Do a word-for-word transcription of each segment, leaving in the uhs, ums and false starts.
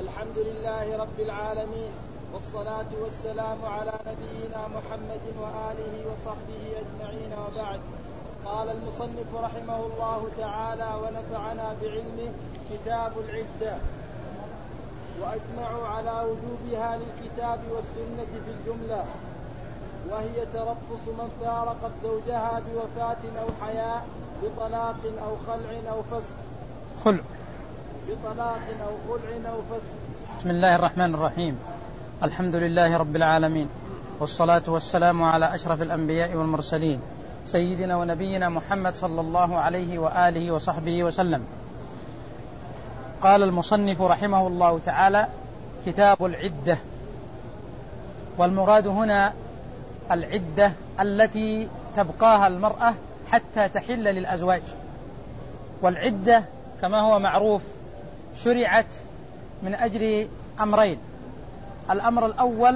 الحمد لله رب العالمين، والصلاة والسلام على نبينا محمد وآله وصحبه أجمعين، وبعد. قال المصنف رحمه الله تعالى ونفعنا بعلمه: كتاب العدة. وأجمعوا على وجوبها للكتاب والسنة في الجملة، وهي تربص من فارقت زوجها بوفاة أو حياء بطلاق أو خلع أو فسخ خلع بطلاق أو خلع أو فسخ. بسم الله الرحمن الرحيم. الحمد لله رب العالمين، والصلاة والسلام على أشرف الأنبياء والمرسلين، سيدنا ونبينا محمد صلى الله عليه وآله وصحبه وسلم. قال المصنف رحمه الله تعالى: كتاب العدة. والمراد هنا العدة التي تبقاها المرأة حتى تحل للأزواج. والعدة كما هو معروف شرعت من أجل أمرين: الأمر الأول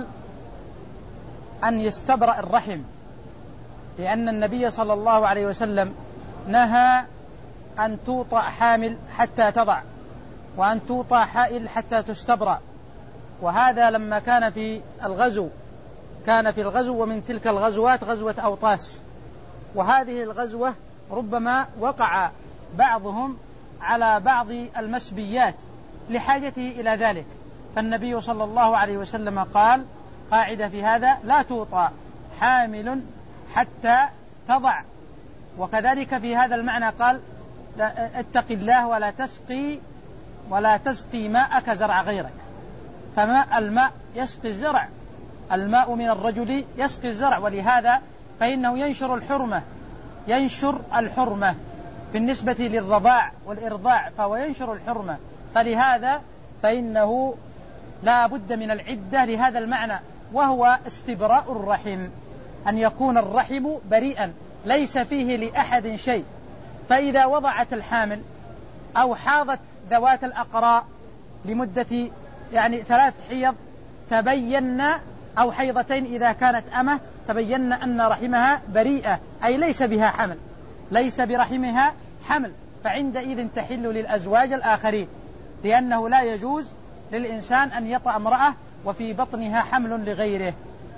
أن يستبرأ الرحم، لأن النبي صلى الله عليه وسلم نهى أن توطأ حامل حتى تضع، وأن توطأ حائل حتى تستبرأ. وهذا لما كان في الغزو كان في الغزو ومن تلك الغزوات غزوة أوطاس، وهذه الغزوة ربما وقع بعضهم على بعض المسبيات لحاجته إلى ذلك، فالنبي صلى الله عليه وسلم قال قاعدة في هذا: لا توطأ حامل حتى تضع. وكذلك في هذا المعنى قال: اتق الله ولا تسقي ولا تسقي ماءك زرع غيرك. فماء الماء يسقي الزرع، الماء من الرجل يسقي الزرع، ولهذا فإنه ينشر الحرمة ينشر الحرمة بالنسبة للرضاع والإرضاع، فهو ينشر الحرمة، فلهذا فإنه لا بد من العدة لهذا المعنى، وهو استبراء الرحم، أن يكون الرحم بريئا ليس فيه لأحد شيء. فإذا وضعت الحامل أو حاضت ذوات الأقراء لمدة يعني ثلاث حيض تبين، أو حيضتين إذا كانت أمه، تبين أن رحمها بريئة، أي ليس بها حمل ليس برحمها حمل، فعندئذ تحل للأزواج الآخرين، لأنه لا يجوز للإنسان أن يطأ امرأة وفي بطنها حمل لغيره.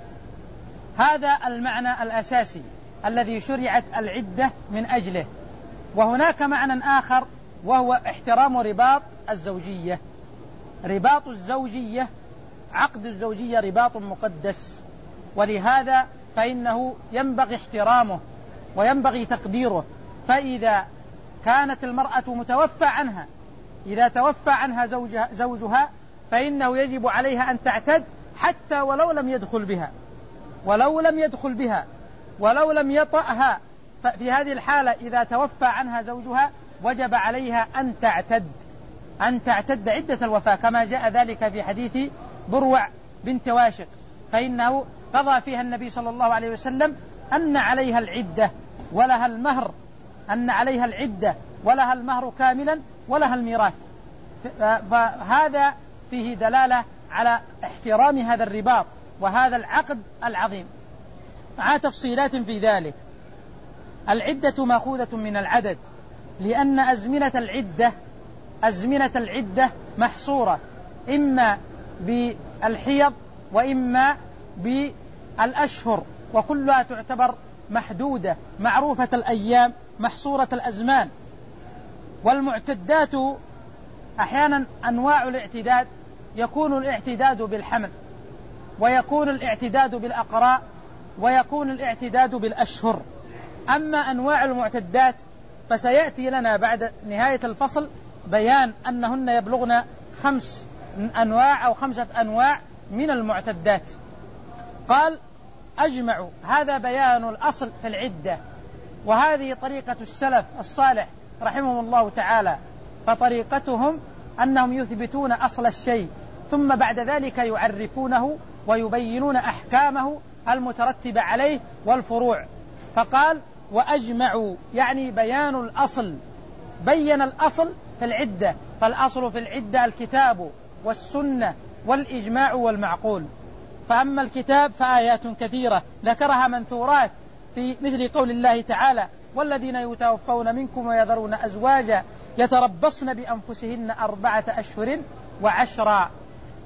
هذا المعنى الأساسي الذي شرعت العدة من أجله. وهناك معنى آخر، وهو احترام رباط الزوجية. رباط الزوجية، عقد الزوجية رباط مقدس، ولهذا فإنه ينبغي احترامه وينبغي تقديره. فإذا كانت المرأة متوفى عنها إذا توفى عنها زوجها, زوجها فإنه يجب عليها أن تعتد حتى ولو لم يدخل بها ولو لم يدخل بها ولو لم يطأها. ففي هذه الحالة إذا توفى عنها زوجها وجب عليها أن تعتد أن تعتد عدة الوفاة، كما جاء ذلك في حديث بروع بنت واشق، فإنه قضى فيها النبي صلى الله عليه وسلم أن عليها العدة ولها المهر أن عليها العدة ولها المهر كاملا ولها الميراث. فهذا فيه دلالة على احترام هذا الرباط وهذا العقد العظيم، مع تفصيلات في ذلك. العدة مأخوذة من العدد، لأن أزمنة العدة أزمنة العدة محصورة إما بالحيض وإما بالأشهر، وكلها تعتبر محدودة معروفة الأيام محصورة الأزمان. والمعتدات أحيانا أنواع الاعتداد، يكون الاعتداد بالحمل، ويكون الاعتداد بالأقراء، ويكون الاعتداد بالأشهر. أما أنواع المعتدات فسيأتي لنا بعد نهاية الفصل بيان أنهن يبلغن خمس أنواع أو خمسة أنواع من المعتدات. قال: أجمعوا، هذا بيان الأصل في العدة، وهذه طريقة السلف الصالح رحمهم الله تعالى. فطريقتهم أنهم يثبتون أصل الشيء ثم بعد ذلك يعرفونه ويبينون أحكامه المترتبة عليه والفروع. فقال: وأجمعوا، يعني بيان الأصل، بين الأصل في العدة. فالأصل في العدة الكتاب والسنة والإجماع والمعقول. فأما الكتاب فآيات كثيرة ذكرها منثورات في مثل قول الله تعالى: والذين يتوفون منكم ويذرون أزواجا يتربصن بأنفسهن أربعة أشهر وعشرا.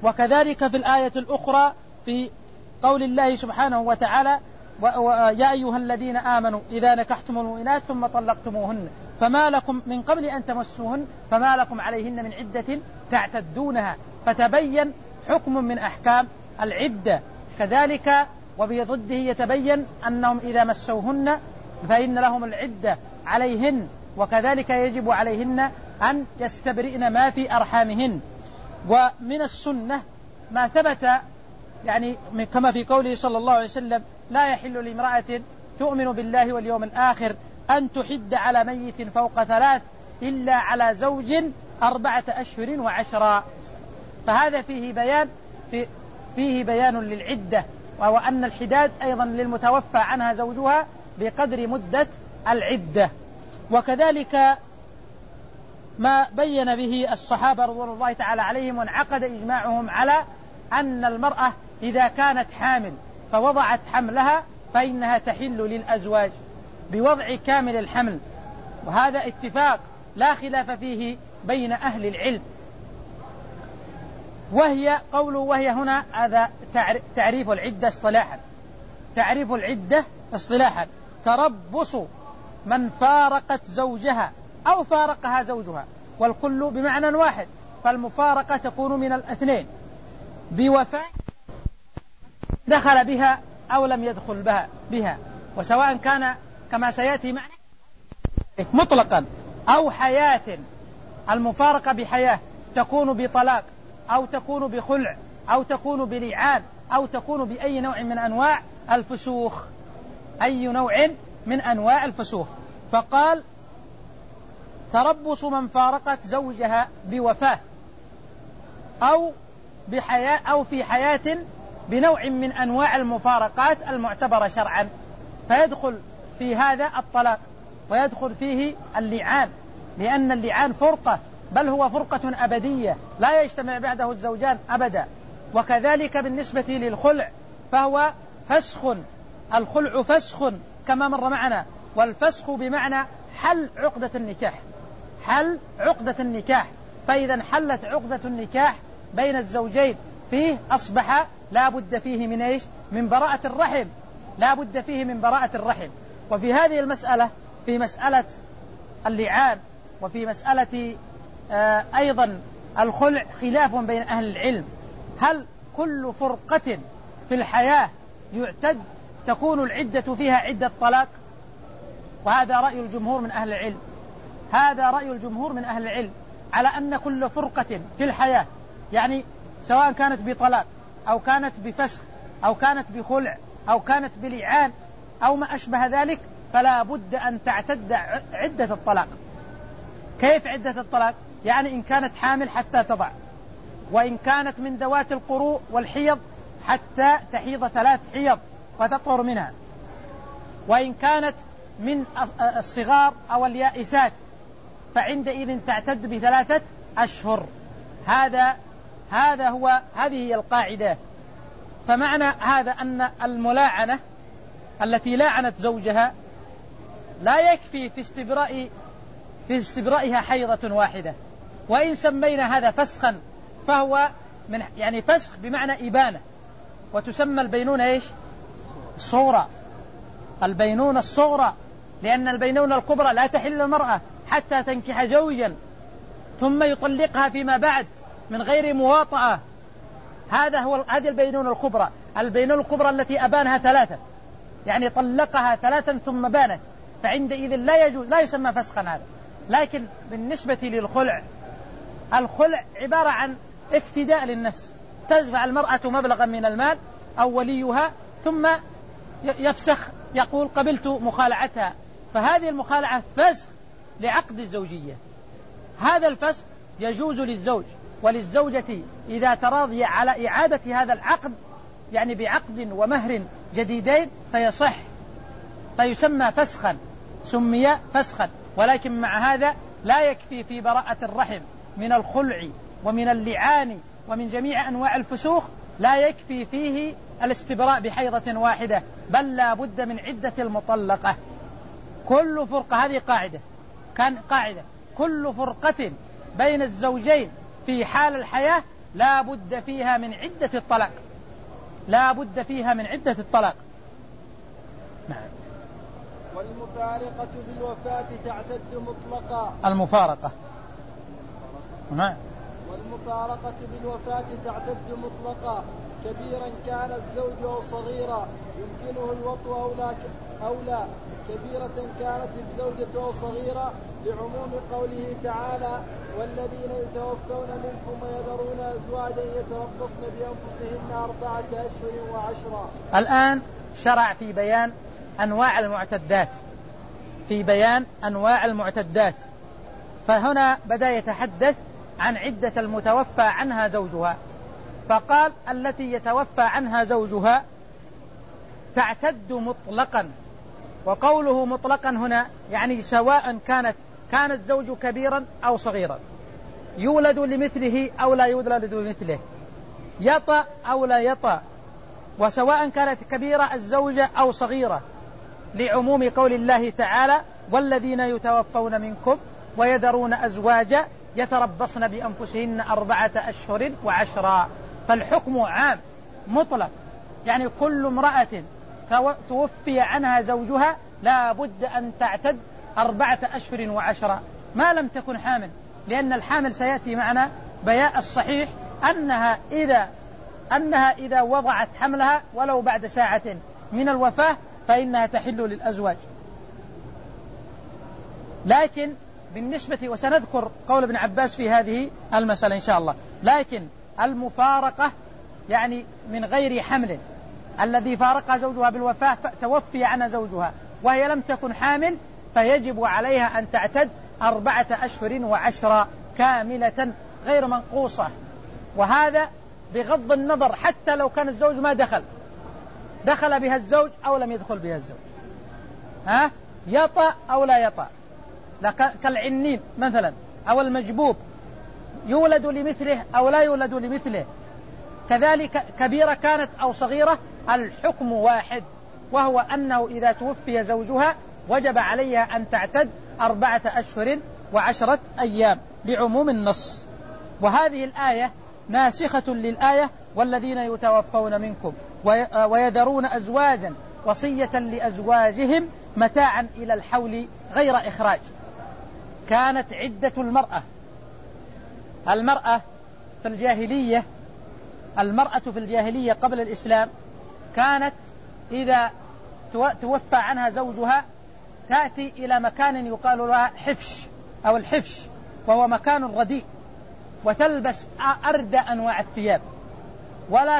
وكذلك في الآية الأخرى في قول الله سبحانه وتعالى يا أيها الذين آمنوا إذا نكحتم المؤمنات ثم طلقتموهن فما لكم من قبل أن تمسوهن فما لكم عليهن من عدة تعتدونها، فتبين حكم من أحكام العدة. كذلك وبضده يتبين أنهم إذا مسوهن فإن لهم العدة عليهن، وكذلك يجب عليهن أن يستبرئن ما في أرحامهن. ومن السنة ما ثبت يعني كما في قوله صلى الله عليه وسلم لا يحل لامرأة تؤمن بالله واليوم الآخر أن تحد على ميت فوق ثلاث إلا على زوج أربعة أشهر وعشرا. فهذا فيه بيان في فيه بيان للعدة، وهو أن الحداد أيضا للمتوفى عنها زوجها بقدر مدة العدة. وكذلك ما بين به الصحابة رضوان الله تعالى عليهم وانعقد إجماعهم على أن المرأة إذا كانت حامل فوضعت حملها فإنها تحل للأزواج بوضع كامل الحمل، وهذا اتفاق لا خلاف فيه بين أهل العلم. وهي قوله وهي هنا هذا تعريف العدة اصطلاحا. تعريف العدة اصطلاحا تربص من فارقت زوجها أو فارقها زوجها، والكل بمعنى واحد، فالمفارقة تكون من الاثنين بوفاة دخل بها أو لم يدخل بها, بها وسواء كان كما سيأتي معنا مطلقا أو حياة. المفارقة بحياة تكون بطلاق أو تكون بخلع أو تكون بلعان أو تكون بأي نوع من أنواع الفسوخ، أي نوع من أنواع الفسوخ. فقال تربص من فارقت زوجها بوفاة أو بحياة أو في حياة بنوع من أنواع المفارقات المعتبرة شرعا، فيدخل في هذا الطلاق ويدخل فيه اللعان، لأن اللعان فرقة، بل هو فرقة أبدية لا يجتمع بعده الزوجان أبدا. وكذلك بالنسبة للخلع فهو فسخ، الخلع فسخ كما مر معنا، والفسخ بمعنى حل عقدة النكاح، حل عقدة النكاح. فإذا حلت عقدة النكاح بين الزوجين فيه أصبح لا بد فيه من إيش؟ من براءة الرحم، لا بد فيه من براءة الرحم. وفي هذه المسألة في مسألة اللعان وفي مسألة آه أيضا الخلع خلاف بين أهل العلم، هل كل فرقة في الحياة يعتد تكون العدة فيها عدة طلاق؟ وهذا رأي الجمهور من أهل العلم، هذا رأي الجمهور من أهل العلم على أن كل فرقة في الحياة، يعني سواء كانت بطلاق أو كانت بفسخ أو كانت بخلع أو كانت بلعان أو ما أشبه ذلك، فلا بد أن تعتد عدة الطلاق. كيف عدة الطلاق؟ يعني إن كانت حامل حتى تضع، وإن كانت من ذوات القروء والحيض حتى تحيض ثلاث حيض وتطهر منها، وإن كانت من الصغار أو اليائسات فعندئذ تعتد بثلاثة أشهر. هذا هذا هو هذه هي القاعدة. فمعنى هذا أن الملاعنة التي لاعنت زوجها لا يكفي في استبراء في استبرائها حيضة واحدة، وإن سمينا هذا فسخا فهو من يعني فسخ بمعنى إبانة، وتسمى البينونة إيش؟ الصغرى، البينونة الصغرى، لأن البينونة الكبرى لا تحل المرأة حتى تنكح زوجا ثم يطلقها فيما بعد من غير مواطأة. هذا هو هذه البينونة الكبرى، البينونة الكبرى التي أبانها ثلاثة، يعني طلقها ثلاثا ثم بانت، فعندئذ لا يجوز، لا يسمى فسخا هذا. لكن بالنسبة للخلع، الخلع عبارة عن افتداء للنفس، تدفع المرأة مبلغا من المال أو وليها ثم يفسخ يقول قبلت مخالعتها، فهذه المخالعة فسخ لعقد الزوجية. هذا الفسخ يجوز للزوج وللزوجة إذا تراضي على إعادة هذا العقد، يعني بعقد ومهر جديدين فيصح، فيسمى فسخا، سمي فسخا. ولكن مع هذا لا يكفي في براءة الرحم من الخلع ومن اللعان ومن جميع أنواع الفسوخ، لا يكفي فيه الاستبراء بحيضة واحدة، بل لا بد من عدة المطلقة. كل فرقة، هذه قاعدة، كان قاعدة، كل فرقة بين الزوجين في حال الحياة لا بد فيها من عدة الطلاق، لا بد فيها من عدة الطلاق. نعم. والمفارقة بالوفاة تعتد مطلقا. المفارقة. نعم. والمفارقة بالوفاة تعتد مطلقا، كبيرا كان الزوج أو صغيرا يمكنه الوطء أو لا, أو لا كبيرة كانت الزوجة أو صغيرة، لعموم قوله تعالى: والذين يتوفون منكم ويذرون أزواجا يتربصن بأنفسهن أربعة أشهر وعشرا. الآن شرع في بيان أنواع المعتدات، في بيان أنواع المعتدات. فهنا بدأ يتحدث عن عدة المتوفى عنها زوجها، فقال: التي يتوفى عنها زوجها تعتد مطلقا. وقوله مطلقا هنا يعني سواء كانت كان الزوج كبيرا أو صغيرا، يولد لمثله أو لا يولد لمثله، يطأ أو لا يطأ، وسواء كانت كبيرة الزوجة أو صغيرة، لعموم قول الله تعالى: والذين يتوفون منكم ويذرون أزواجا يتربصن بأنفسهن أربعة أشهر وعشرا. فالحكم عام مطلق، يعني كل امرأة توفي عنها زوجها لا بد أن تعتد أربعة أشهر وعشرا ما لم تكن حامل، لأن الحامل سيأتي معنا بيان الصحيح أنها إذا أنها إذا وضعت حملها ولو بعد ساعة من الوفاة فإنها تحل للأزواج. لكن بالنسبة، وسنذكر قول ابن عباس في هذه المسألة إن شاء الله، لكن المفارقة يعني من غير حمل، الذي فارقها زوجها بالوفاة توفي عنها زوجها وهي لم تكن حامل، فيجب عليها أن تعتد أربعة أشهر وعشرة كاملة غير منقوصة. وهذا بغض النظر حتى لو كان الزوج ما دخل دخل بها الزوج أو لم يدخل بها الزوج، ها يطأ أو لا يطأ، كالعنين مثلا أو المجبوب، يولد لمثله أو لا يولد لمثله، كذلك كبيرة كانت أو صغيرة، الحكم واحد، وهو أنه إذا توفي زوجها وجب عليها أن تعتد أربعة أشهر وعشرة أيام لعموم النص. وهذه الآية ناسخة للآية: والذين يتوفون منكم ويذرون أزواجا وصية لأزواجهم متاعا إلى الحول غير إخراج. كانت عدة المرأة المرأة في الجاهلية المرأة في الجاهلية قبل الإسلام كانت إذا توفى عنها زوجها تأتي إلى مكان يقال لها حفش أو الحفش، وهو مكان رديء، وتلبس أردى أنواع الثياب، ولا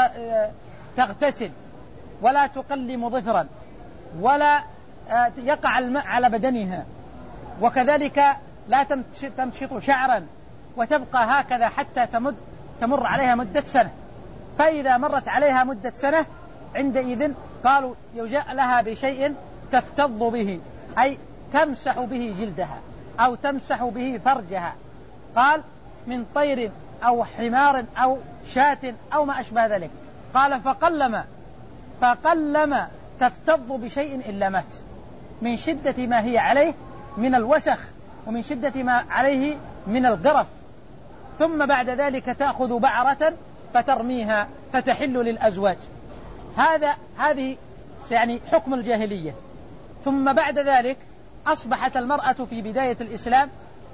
تغتسل ولا تقلم ظفرا ولا يقع الماء على بدنها، وكذلك لا تمشط شعرا، وتبقى هكذا حتى تمد تمر عليها مدة سنة. فإذا مرت عليها مدة سنة عندئذ قالوا يجاء لها بشيء تفتض به، أي تمسح به جلدها أو تمسح به فرجها، قال من طير أو حمار أو شاة أو ما أشبه ذلك. قال فقلما فقلما تفتض بشيء إلا مات، من شدة ما هي عليه من الوسخ ومن شدة ما عليه من القرف. ثم بعد ذلك تأخذ بعرة فترميها فتحل للأزواج. هذا هذه يعني حكم الجاهلية. ثم بعد ذلك أصبحت المرأة في بداية الإسلام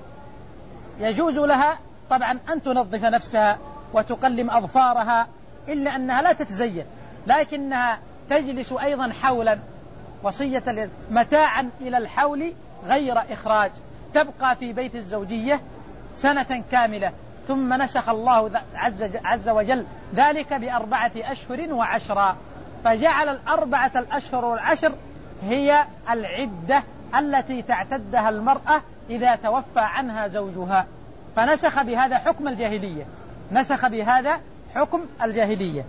يجوز لها طبعا أن تنظف نفسها وتقلم أظفارها، إلا أنها لا تتزين، لكنها تجلس أيضا حولا وصية متاعا إلى الحول غير إخراج، تبقى في بيت الزوجية سنة كاملة. ثم نسخ الله عز وجل ذلك بأربعة أشهر وعشرة، فجعل الأربعة الأشهر والعشر هي العدة التي تعتدها المرأة إذا توفى عنها زوجها، فنسخ بهذا حكم الجاهلية نسخ بهذا حكم الجاهلية.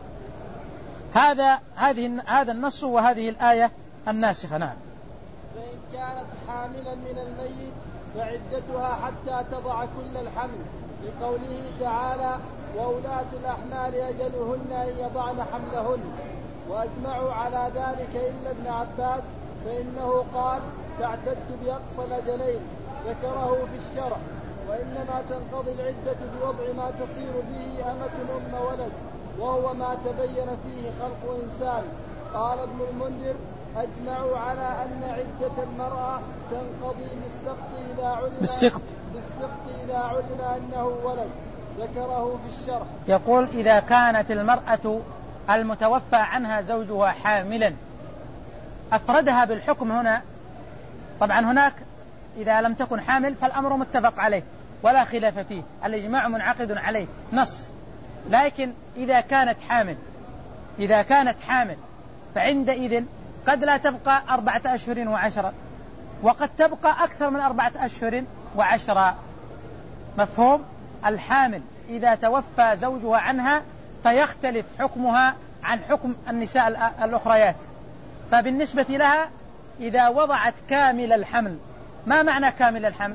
هذا هذه هذا النص وهذه الآية الناسخة. نعم. فإن كانت حاملا من الميت فعدتها حتى تضع كل الحمل، لقوله تعالى: وأولاة الأحمال أجلهن أن يضعن حملهن. وأجمعوا على ذلك إلا ابن عباس، فإنه قال: تعتد بأقصى الأجلين، ذكره في الشرع. وإنما تنقضي العدة بوضع ما تصير به أمة أم ولد، وهو ما تبين فيه خلق إنسان. قال ابن المنذر: أجمعوا على أن عدة المرأة تنقضي بالسقط إذا علم بالسقط بالسقط إذا علم أنه ولد. ذكره في الشرح. يقول: إذا كانت المرأة المتوفى عنها زوجها حاملا، أفردها بالحكم هنا. طبعا هناك إذا لم تكن حامل فالأمر متفق عليه ولا خلاف فيه، الإجماع منعقد عليه نص. لكن إذا كانت حامل إذا كانت حامل فعندئذ قد لا تبقى أربعة أشهر وعشرة، وقد تبقى أكثر من أربعة أشهر وعشرة. مفهوم؟ الحامل إذا توفى زوجها عنها فيختلف حكمها عن حكم النساء الأخريات. فبالنسبة لها إذا وضعت كامل الحمل، ما معنى كامل الحمل؟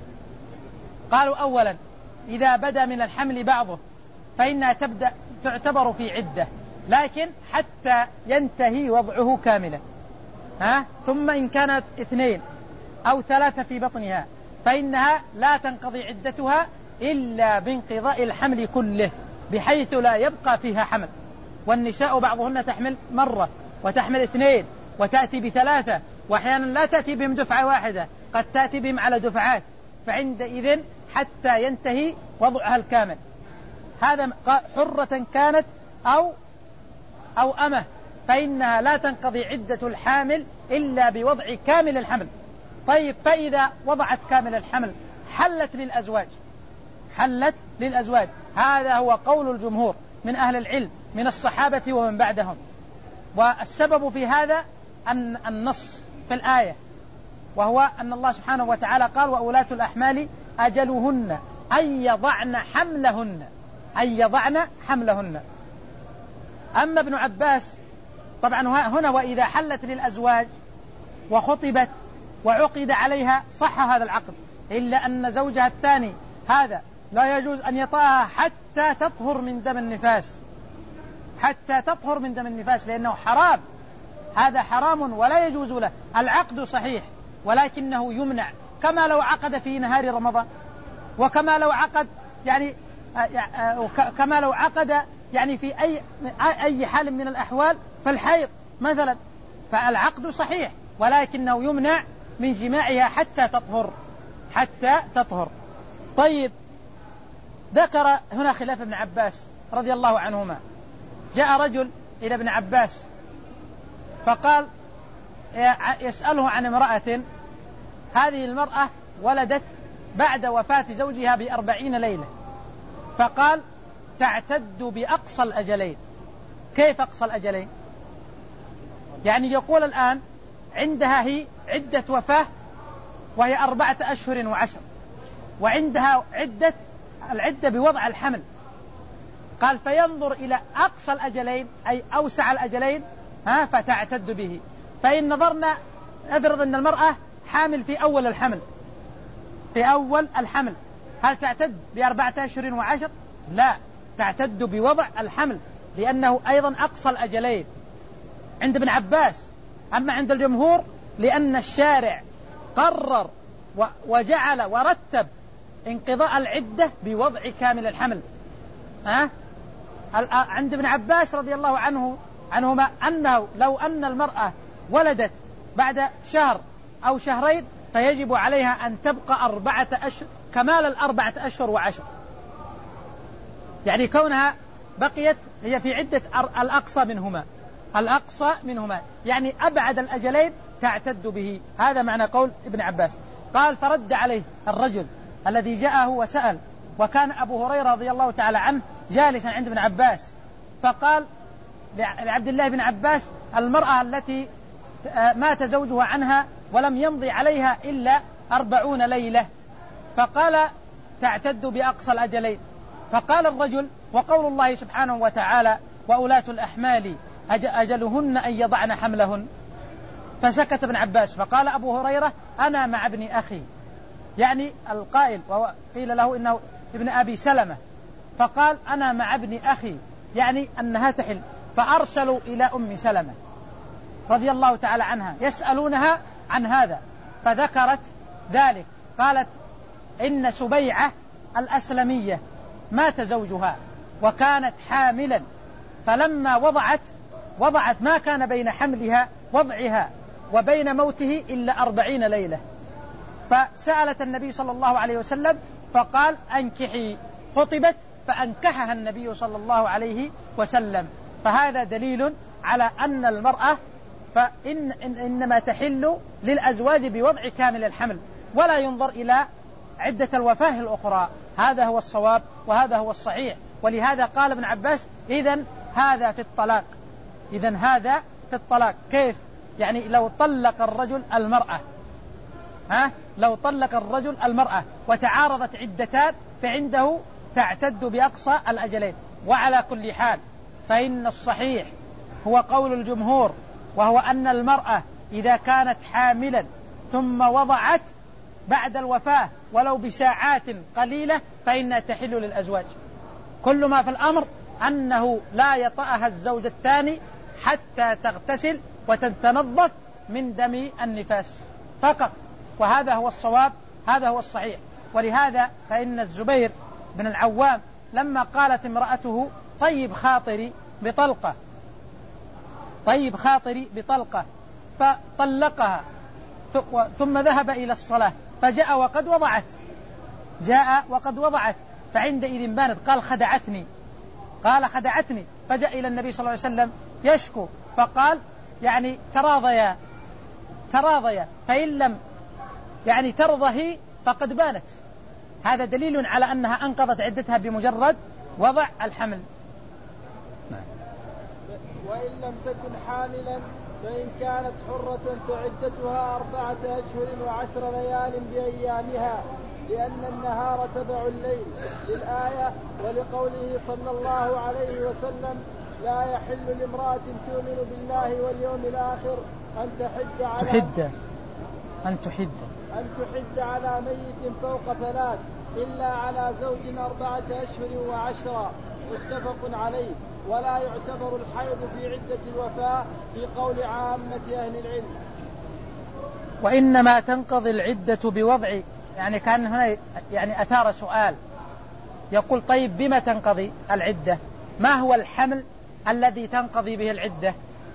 قالوا: أولا إذا بدا من الحمل بعضه فإنها تبدأ تعتبر في عدة، لكن حتى ينتهي وضعه كاملا. ها؟ ثم إن كانت اثنين أو ثلاثة في بطنها فإنها لا تنقضي عدتها إلا بانقضاء الحمل كله، بحيث لا يبقى فيها حمل. والنساء بعضهن تحمل مرة وتحمل اثنين وتأتي بثلاثة، وأحيانا لا تأتي بهم دفعة واحدة، قد تأتي بهم على دفعات، فعندئذ حتى ينتهي وضعها الكامل. هذا حرة كانت أو أو أمة، فإنها لا تنقضي عدة الحامل إلا بوضع كامل الحمل. طيب، فإذا وضعت كامل الحمل حلت للأزواج حلت للأزواج هذا هو قول الجمهور من أهل العلم من الصحابة ومن بعدهم. والسبب في هذا أن النص في الآية، وهو أن الله سبحانه وتعالى قال: وأولاة الأحمال أجلهن أن يضعن حملهن أن يضعن حملهن. أما ابن عباس طبعا هنا وإذا حلت للأزواج وخطبت وعقد عليها صح هذا العقد، إلا أن زوجها الثاني هذا لا يجوز أن يطأها حتى تطهر من دم النفاس حتى تطهر من دم النفاس لأنه حرام، هذا حرام ولا يجوز له. العقد صحيح ولكنه يمنع، كما لو عقد في نهار رمضان، وكما لو عقد يعني كما لو عقد يعني في أي أي حال من الأحوال فالحيض مثلا، فالعقد صحيح ولكنه يمنع من جماعها حتى تطهر حتى تطهر. طيب، ذكر هنا خلاف ابن عباس رضي الله عنهما. جاء رجل إلى ابن عباس فقال يسأله عن امرأة، هذه المرأة ولدت بعد وفاة زوجها بأربعين ليلة، فقال: تعتد بأقصى الأجلين. كيف أقصى الأجلين؟ يعني يقول الآن عندها هي عدة وفاة وهي أربعة أشهر وعشر، وعندها عدة العدة بوضع الحمل. قال: فينظر إلى أقصى الأجلين أي أوسع الأجلين ها فتعتد به. فإن نظرنا نفرض أن المرأة حامل في أول الحمل في أول الحمل هل تعتد بأربعة أشهر وعشر؟ لا، تعتد بوضع الحمل، لأنه أيضا أقصى الأجلين عند ابن عباس. أما عند الجمهور لأن الشارع قرر وجعل ورتب انقضاء العدة بوضع كامل الحمل. ها؟ عند ابن عباس رضي الله عنه عنهما أنه لو أن المرأة ولدت بعد شهر أو شهرين فيجب عليها أن تبقى أربعة أشهر كمال الأربعة أشهر وعشر، يعني كونها بقيت هي في عدة الأقصى منهما الأقصى منهما يعني أبعد الأجلين تعتد به. هذا معنى قول ابن عباس. قال: فرد عليه الرجل الذي جاءه وسأل، وكان أبو هريرة رضي الله تعالى عنه جالسا عند ابن عباس، فقال لعبد الله بن عباس: المرأة التي مات زوجها عنها ولم يمضي عليها إلا أربعون ليلة، فقال: تعتد بأقصى الأجلين. فقال الرجل: وقول الله سبحانه وتعالى: وأولاة الأحمال أجلهن أن يضعن حملهن. فسكت ابن عباس، فقال أبو هريرة: أنا مع ابن أخي، يعني القائل، وقيل له إنه ابن أبي سلمة، فقال: أنا مع ابن أخي، يعني أنها تحل. فأرسلوا إلى أم سلمة رضي الله تعالى عنها يسألونها عن هذا، فذكرت ذلك، قالت: إن سبيعة الأسلمية مات زوجها وكانت حاملا، فلما وضعت وضعت ما كان بين حملها وضعها وبين موته إلا أربعين ليلة، فسألت النبي صلى الله عليه وسلم فقال أنكحي، خطبت فأنكحها النبي صلى الله عليه وسلم. فهذا دليل على أن المرأة فإن إن إنما تحل للأزواج بوضع كامل الحمل، ولا ينظر إلى عدة الوفاة الأخرى. هذا هو الصواب وهذا هو الصحيح. ولهذا قال ابن عباس إذن هذا في الطلاق، إذن هذا في الطلاق. كيف؟ يعني لو طلق الرجل المرأة ها لو طلق الرجل المرأة وتعارضت عدتان فعنده تعتد بأقصى الأجلين. وعلى كل حال فإن الصحيح هو قول الجمهور، وهو أن المرأة إذا كانت حاملا ثم وضعت بعد الوفاة ولو بساعات قليلة فإنها تحل للأزواج. كل ما في الأمر أنه لا يطأها الزوج الثاني حتى تغتسل وتتنظف من دم النفاس فقط، وهذا هو الصواب، هذا هو الصحيح. ولهذا فإن الزبير بن العوام لما قالت امرأته طيب خاطري بطلقة طيب خاطري بطلقة فطلقها ثم ذهب إلى الصلاة فجاء وقد وضعت جاء وقد وضعت فعندئذ بانت قال خدعتني قال خدعتني فجاء إلى النبي صلى الله عليه وسلم يشكو، فقال يعني تراضيا تراضيا فإن لم يعني ترضه فقد بانت. هذا دليل على أنها أنقضت عدتها بمجرد وضع الحمل. وإن لم تكن حاملا فإن كانت حرة فعدتها أربعة أشهر وعشر ليال بأيامها، لأن النهار تبع الليل للآية، ولقوله صلى الله عليه وسلم لا يحل لامرأة تؤمن بالله واليوم الآخر أن تحد على تحد أن تحد أن تحد على ميت فوق ثلاث إلا على زوج أربعة أشهر وعشرة، متفق عليه. ولا يعتبر الحيض في عدة الوفاة في قول عامة أهل العلم. وإنما تنقضي العدة بوضع، يعني كان هنا يعني أثار سؤال يقول طيب بما تنقضي العدة؟ ما هو الحمل الذي تنقضي به العدة؟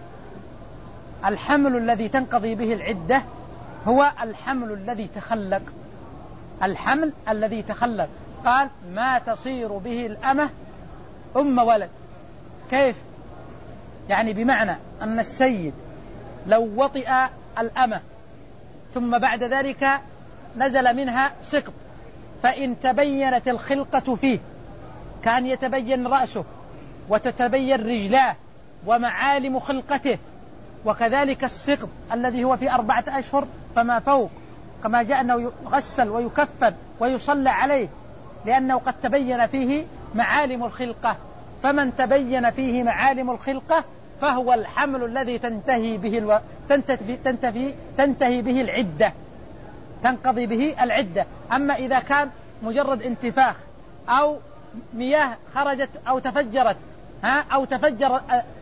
الحمل الذي تنقضي به العدة هو الحمل الذي تخلق الحمل الذي تخلق قال ما تصير به الأمة أم ولد. كيف؟ يعني بمعنى أن السيد لو وطئ الأمة ثم بعد ذلك نزل منها سقط، فإن تبينت الخلقة فيه كان يتبين رأسه وتتبين رجلاه ومعالم خلقته، وكذلك السقط الذي هو في أربعة أشهر فما فوق، كما جاء أنه يغسل ويكفن ويصلى عليه لأنه قد تبين فيه معالم الخلقة. فمن تبين فيه معالم الخلقة فهو الحمل الذي تنتهي به الو... تنتهي... تنتهي... تنتهي به العدة تنقضي به العدة. أما إذا كان مجرد انتفاخ أو مياه خرجت أو تفجرت ها أو تفجر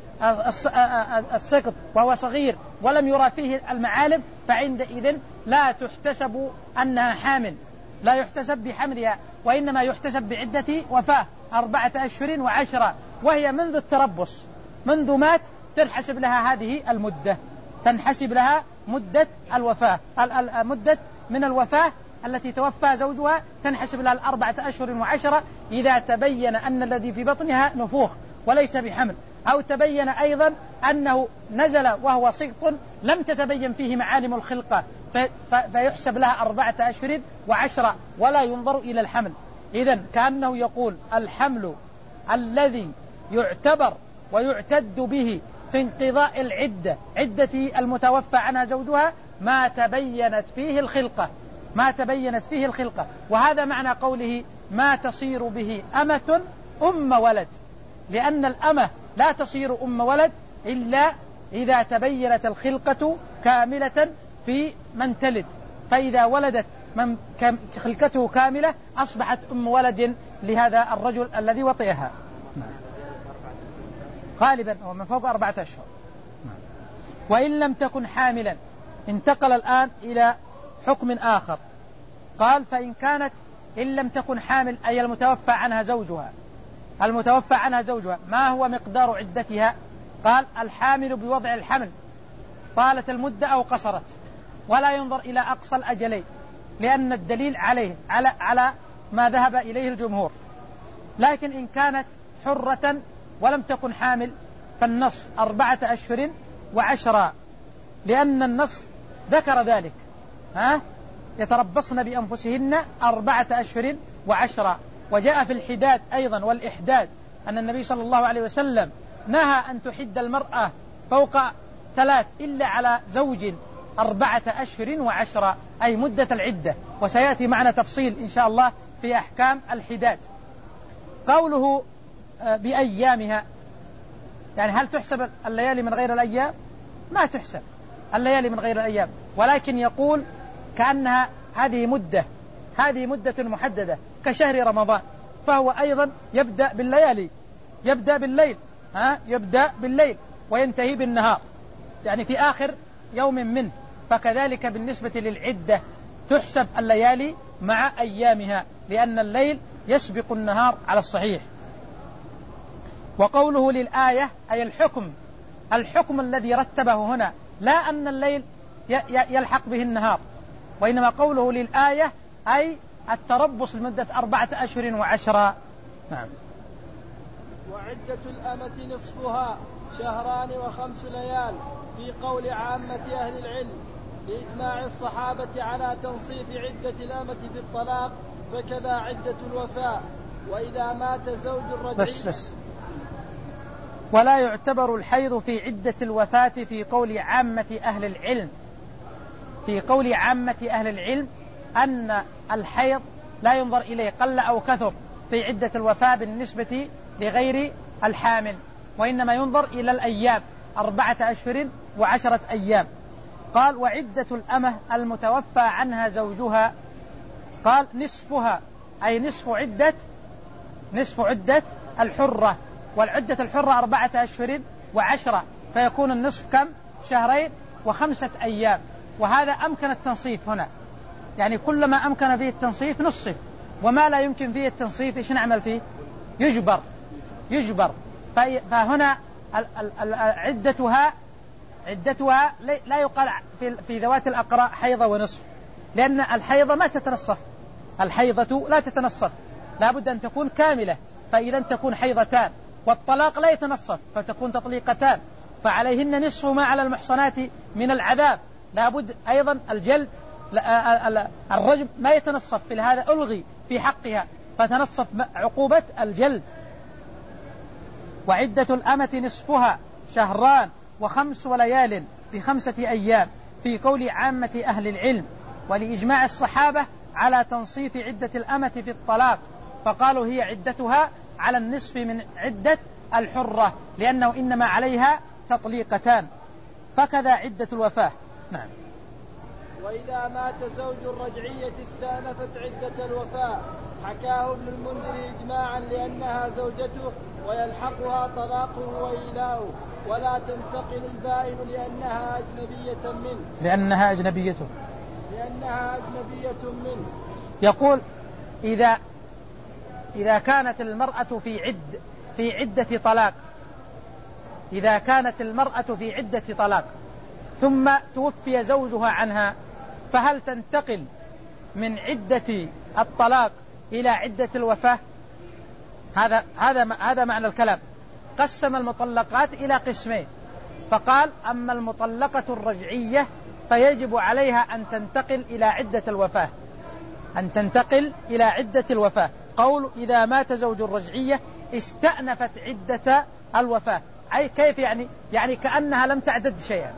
السقط وهو صغير ولم يرى فيه المعالم فعندئذ لا تحتسب أنها حامل، لا يحتسب بحملها، وإنما يحتسب بعدة وفاة أربعة أشهر وعشرة، وهي منذ التربص منذ مات تنحسب لها هذه المدة، تنحسب لها مدة الوفاة مدة من الوفاة التي توفى زوجها تنحسب لها الأربعة أشهر وعشرة إذا تبين أن الذي في بطنها نفوخ وليس بحمل، أو تبين أيضا أنه نزل وهو سقط لم تتبين فيه معالم الخلقة فيحسب لها أربعة أشهر وعشرة ولا ينظر إلى الحمل. إذن كأنه يقول الحمل الذي يعتبر ويعتد به في انقضاء العدة عدة المتوفى عنها زوجها ما تبينت فيه الخلقة ما تبينت فيه الخلقة وهذا معنى قوله ما تصير به أمة أم ولد، لأن الأمة لا تصير أم ولد إلا إذا تبينت الخلقة كاملة في من تلد، فإذا ولدت من خلقته كاملة أصبحت أم ولد لهذا الرجل الذي وطئها غالبا هو من فوق أربعة أشهر. وإن لم تكن حاملا انتقل الآن إلى حكم آخر، قال فإن كانت إن لم تكن حامل أي المتوفى عنها زوجها المتوفى عنها زوجها ما هو مقدار عدتها؟ قال الحامل بوضع الحمل طالت المدة أو قصرت، ولا ينظر إلى أقصى الأجلين لأن الدليل عليه على على ما ذهب إليه الجمهور. لكن إن كانت حرة ولم تكن حامل فالنص أربعة أشهر وعشرة، لأن النص ذكر ذلك، ها يتربصن بأنفسهن أربعة أشهر وعشرة. وجاء في الحداد أيضا والإحداد أن النبي صلى الله عليه وسلم نهى أن تحد المرأة فوق ثلاث إلا على زوج أربعة أشهر وعشرة، أي مدة العدة، وسيأتي معنا تفصيل إن شاء الله في أحكام الحداد. قوله بأيامها، يعني هل تحسب الليالي من غير الأيام؟ ما تحسب الليالي من غير الأيام، ولكن يقول كأنها هذه مدة هذه مدة محددة كشهر رمضان، فهو أيضا يبدأ بالليالي يبدأ بالليل ها يبدأ بالليل وينتهي بالنهار، يعني في آخر يوم منه. فكذلك بالنسبة للعدة تحسب الليالي مع أيامها، لأن الليل يسبق النهار على الصحيح. وقوله للآية أي الحكم الحكم الذي رتبه هنا، لا أن الليل يلحق به النهار، وإنما قوله للآية أي التربص لمدة أربعة أشهر وعشرة. نعم. وعدة الأمة نصفها شهران وخمس ليال في قول عامة أهل العلم، لإجماع الصحابة على تنصيف عدة الأمة في الطلاق، فكذا عدة الوفاة. وإذا مات زوج الرجل بس بس ولا يعتبر الحيض في عدة الوفاة في قول عامة أهل العلم في قول عامة أهل العلم أن الحيض لا ينظر إليه قل أو كثر في عدة الوفاة بالنسبة لغير الحامل، وإنما ينظر إلى الأيام أربعة أشهر وعشرة أيام. قال وعدة الأمة المتوفى عنها زوجها، قال نصفها أي نصف عدة نصف عدة الحرة، والعدة الحرة أربعة أشهر وعشرة، فيكون النصف كم؟ شهرين وخمسة أيام. وهذا أمكن التنصيف هنا، يعني كلما أمكن فيه التنصيف نصف، وما لا يمكن فيه التنصيف إيش نعمل فيه؟ يجبر يجبر فهنا عدتها عدتها لا يقال في ذوات الأقراء حيضة ونصف، لأن الحيضة ما تتنصف، الحيضة لا تتنصف، لا بد أن تكون كاملة، فإذا تكون حيضتان. والطلاق لا يتنصف فتكون تطليقتان، فعليهن نصف ما على المحصنات من العذاب، لا بد أيضا الجلد، الرجم ما يتنصف، في هذا ألغي في حقها فتنصف عقوبة الجلد. وعدة الأمة نصفها شهران وخمس وليال بخمسة أيام في قول عامة أهل العلم، ولإجماع الصحابة على تنصيف عدة الأمة في الطلاق، فقالوا هي عدتها على النصف من عدة الحرة، لأنه إنما عليها تطليقتان، فكذا عدة الوفاة. نعم. وإذا مات زوج الرجعية استأنفت عدة الوفاة، حكاه ابن المنذر إجماعا لأنها زوجته ويلحقها طلاقه وإيلاؤه، ولا تنتقل البائن لأنها أجنبية منه لأنها أجنبيته لأنها أجنبية منه. يقول إذا إذا كانت المرأة في عد في عدة طلاق إذا كانت المرأة في عدة طلاق ثم توفي زوجها عنها، فهل تنتقل من عدة الطلاق إلى عدة الوفاة؟ هذا هذا هذا معنى الكلام. قسم المطلقات إلى قسمين، فقال أما المطلقة الرجعية فيجب عليها أن تنتقل إلى عدة الوفاة أن تنتقل إلى عدة الوفاة. قول إذا مات زوج الرجعية استأنفت عدة الوفاة، أي كيف يعني؟ يعني كأنها لم تعدد شيئا،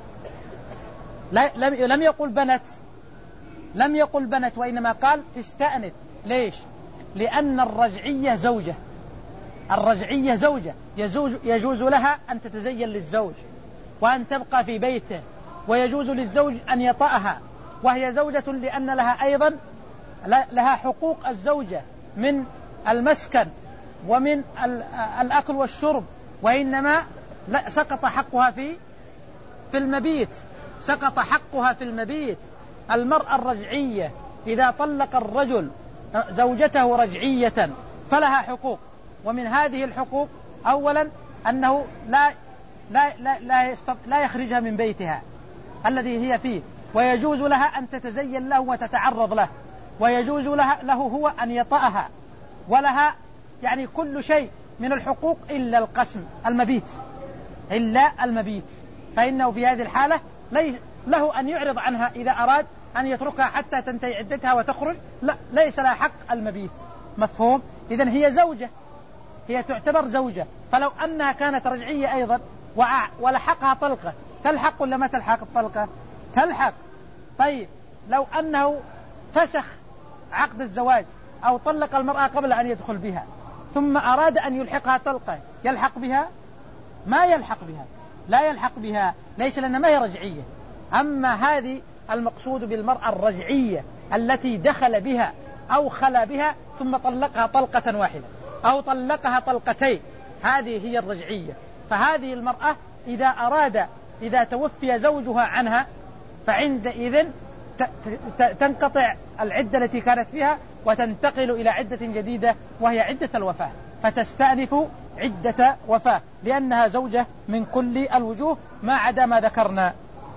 لم لم يقل بنت لم يقل بنت وإنما قال تستأنف. ليش؟ لأن الرجعية زوجة الرجعية زوجة يجوز, يجوز لها أن تتزين للزوج وأن تبقى في بيته، ويجوز للزوج أن يطأها، وهي زوجة لأن لها أيضا لها حقوق الزوجة من المسكن ومن الأكل والشرب، وإنما سقط حقها في في المبيت سقط حقها في المبيت. المرأة الرجعية إذا طلق الرجل زوجته رجعية فلها حقوق، ومن هذه الحقوق أولا أنه لا لا لا لا, لا يخرجها من بيتها الذي هي فيه، ويجوز لها أن تتزين له وتتعرض له، ويجوز لها له هو أن يطأها، ولها يعني كل شيء من الحقوق إلا القسم المبيت، إلا المبيت، فإنه في هذه الحالة له أن يعرض عنها إذا أراد أن يتركها حتى تنتهي عدتها وتخرج، لا ليس لها حق المبيت. مفهوم؟ إذن هي زوجة، هي تعتبر زوجة، فلو أنها كانت رجعية أيضا ولحقها طلقة تلحق ولا ما تلحق الطلقة؟ تلحق. طيب لو أنه فسخ عقد الزواج أو طلق المرأة قبل أن يدخل بها ثم أراد أن يلحقها طلقة يلحق بها؟ ما يلحق بها، لا يلحق بها، ليس لأنها ما هي رجعية. أما هذه المقصود بالمرأة الرجعية التي دخل بها أو خلا بها ثم طلقها طلقة واحدة أو طلقها طلقتين، هذه هي الرجعية. فهذه المرأة إذا أراد إذا توفي زوجها عنها فعندئذ تنقطع العدة التي كانت فيها وتنتقل إلى عدة جديدة وهي عدة الوفاة، فتستأنف عدة وفاة لأنها زوجة من كل الوجوه ما عدا ما ذكرنا.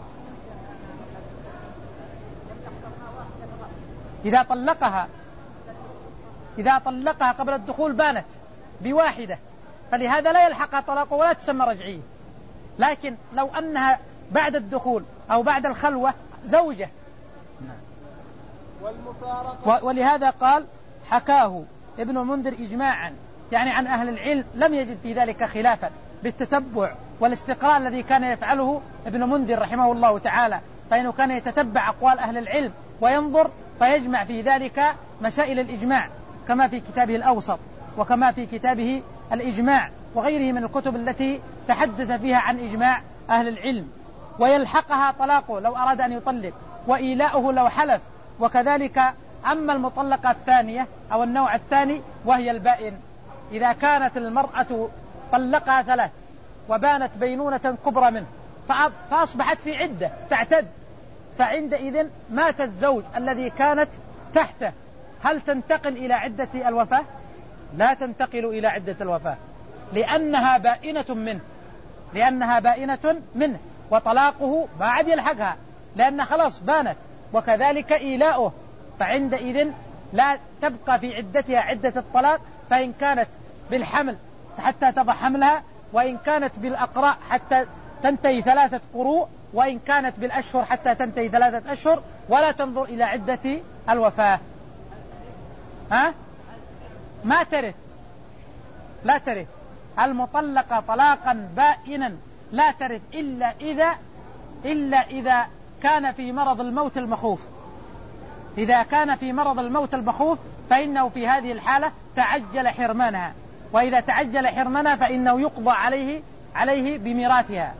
إذا طلقها إذا طلقها قبل الدخول بانت بواحدة، فلهذا لا يلحقها طلاق ولا تسمى رجعية. لكن لو أنها بعد الدخول أو بعد الخلوة زوجة، ولهذا قال حكاه ابن المنذر إجماعا، يعني عن أهل العلم لم يجد في ذلك خلافا، بالتتبع والاستقراء الذي كان يفعله ابن المنذر رحمه الله تعالى، فإنه كان يتتبع أقوال أهل العلم وينظر فيجمع في ذلك مسائل الإجماع كما في كتابه الأوسط وكما في كتابه الإجماع وغيره من الكتب التي تحدث فيها عن إجماع أهل العلم، ويلحقها طلاقه لو أراد أن يطلق وإيلاؤه لو حلف. وكذلك أما المطلقة الثانية أو النوع الثاني وهي البائن، إذا كانت المرأة طلقها ثلاث وبانت بينونة كبرى منه فأصبحت في عدة تعتد، فعندئذ مات الزوج الذي كانت تحته، هل تنتقل إلى عدة الوفاة؟ لا تنتقل إلى عدة الوفاة، لأنها بائنة منه لأنها بائنة منه وطلاقه ما عاد يلحقها لأن خلاص بانت. وكذلك إيلاؤه، فعندئذ لا تبقى في عدتها عدة الطلاق، فإن كانت بالحمل حتى تضع حملها، وإن كانت بالأقراء حتى تنتهي ثلاثة قروء، وإن كانت بالأشهر حتى تنتهي ثلاثة أشهر، ولا تنظر إلى عدة الوفاة. ها؟ ما ترث لا ترث المطلقة طلاقا بائنا، لا ترث إلا إذا إلا إذا كان في مرض الموت المخوف. إذا كان في مرض الموت المخوف فإنه في هذه الحالة تعجل حرمانها، وإذا تعجل حرمانها فإنه يقضى عليه عليه بميراثها.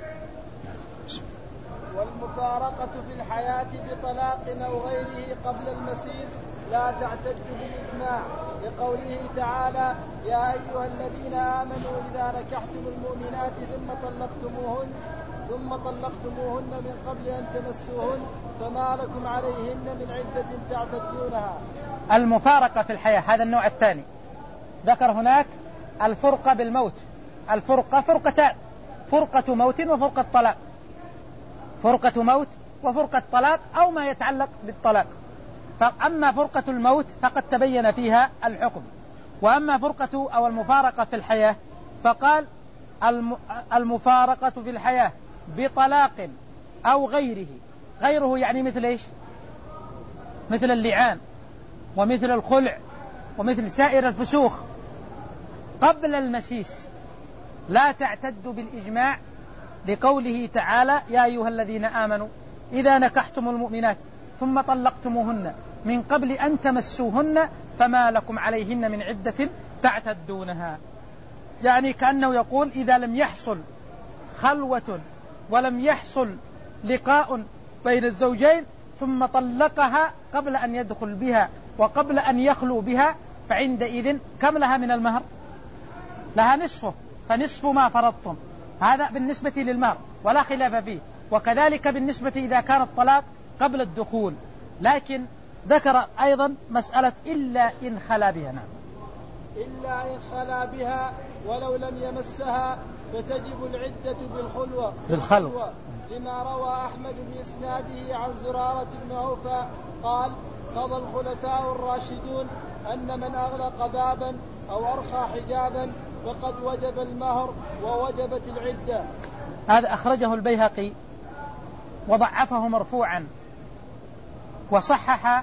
والمفارقة في الحياة بطلاق أو غيره قبل المسيس لا تعتد بالإجماع، لقوله تعالى: يا أيها الذين آمنوا إذا نكحتم المؤمنات ثم طلقتموهن ثم طلقتموهن من قبل أن تمسوهن فما لكم عليهن من عدة تعتدونها. المفارقة في الحياة هذا النوع الثاني. ذكر هناك الفرقة بالموت، الفرقة فرقتان: فرقة موت وفرقة طلاق، فرقة موت وفرقة طلاق أو ما يتعلق بالطلاق. فأما فرقة الموت فقد تبين فيها الحكم، وأما فرقة أو المفارقة في الحياة فقال المفارقة في الحياة بطلاق أو غيره. غيره يعني مثل إيش؟ مثل اللعان ومثل الخلع ومثل سائر الفسوخ قبل المسيس لا تعتد بالإجماع، لقوله تعالى: يا أيها الذين آمنوا إذا نكحتم المؤمنات ثم طلقتموهن من قبل أن تمسوهن فما لكم عليهن من عدة تعتدونها. يعني كأنه يقول إذا لم يحصل خلوة ولم يحصل لقاء بين الزوجين ثم طلقها قبل أن يدخل بها وقبل أن يخلو بها فعندئذ كم لها من المهر؟ لها نصفه، فنصف ما فرضتم. هذا بالنسبة للمهر ولا خلاف فيه. وكذلك بالنسبة إذا كان الطلاق قبل الدخول. لكن ذكر أيضا مسألة إلا إن خلا بها. نعم. إلا إن خلا بها ولو لم يمسها فتجب العدة بالخلوة بالخلوة لما روى أحمد بإسناده عن زرارة بن أوفى قال قضى الخلفاء الراشدون أن من أغلق بابا أو أرخى حجابا فقد وجب المهر ووجبت العدة. هذا أخرجه البيهقي وضعفه مرفوعا، وصحح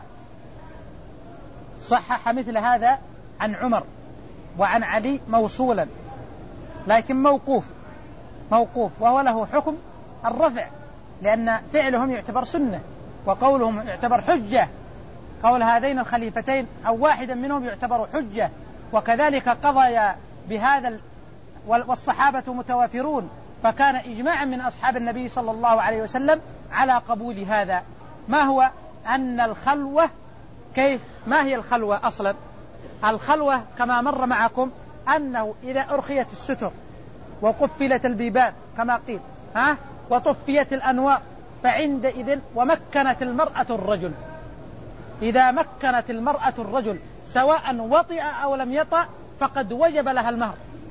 صحح مثل هذا عن عمر وعن علي موصولا، لكن موقوف موقوف وهو له حكم الرفع، لأن فعلهم يعتبر سنة وقولهم يعتبر حجة. قول هذين الخليفتين أو واحدا منهم يعتبر حجة، وكذلك قضي بهذا والصحابة متوافرون، فكان إجماعا من أصحاب النبي صلى الله عليه وسلم على قبول هذا. ما هو أن الخلوة كيف ما هي الخلوة أصلا؟ الخلوة كما مر معكم أنه إذا أرخيت الستر وقفلت البيبان كما قيل ها وطفيت الأنوار فعندئذ ومكنت المرأة الرجل، إذا مكنت المرأة الرجل سواء وطئ أو لم يطأ فقد وجب لها المهر،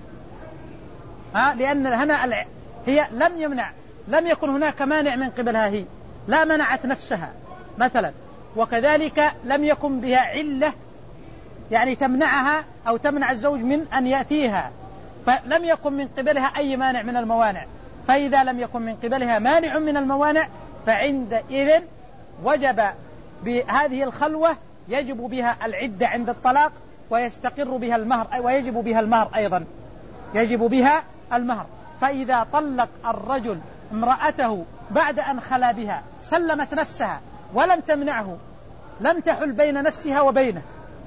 ها لأن هنا هي لم يمنع لم يكن هناك مانع من قبلها، هي لا منعت نفسها مثلا، وكذلك لم يكن بها علة يعني تمنعها أو تمنع الزوج من أن يأتيها، فلم يكن من قبلها أي مانع من الموانع. فإذا لم يكن من قبلها مانع من الموانع فعندئذ وجب بهذه الخلوة يجب بها العدة عند الطلاق ويستقر بها المهر ويجب بها المهر أيضا يجب بها المهر. فإذا طلق الرجل امرأته بعد أن خلا بها سلمت نفسها ولم تمنعه، لم تحل بين نفسها وبينه،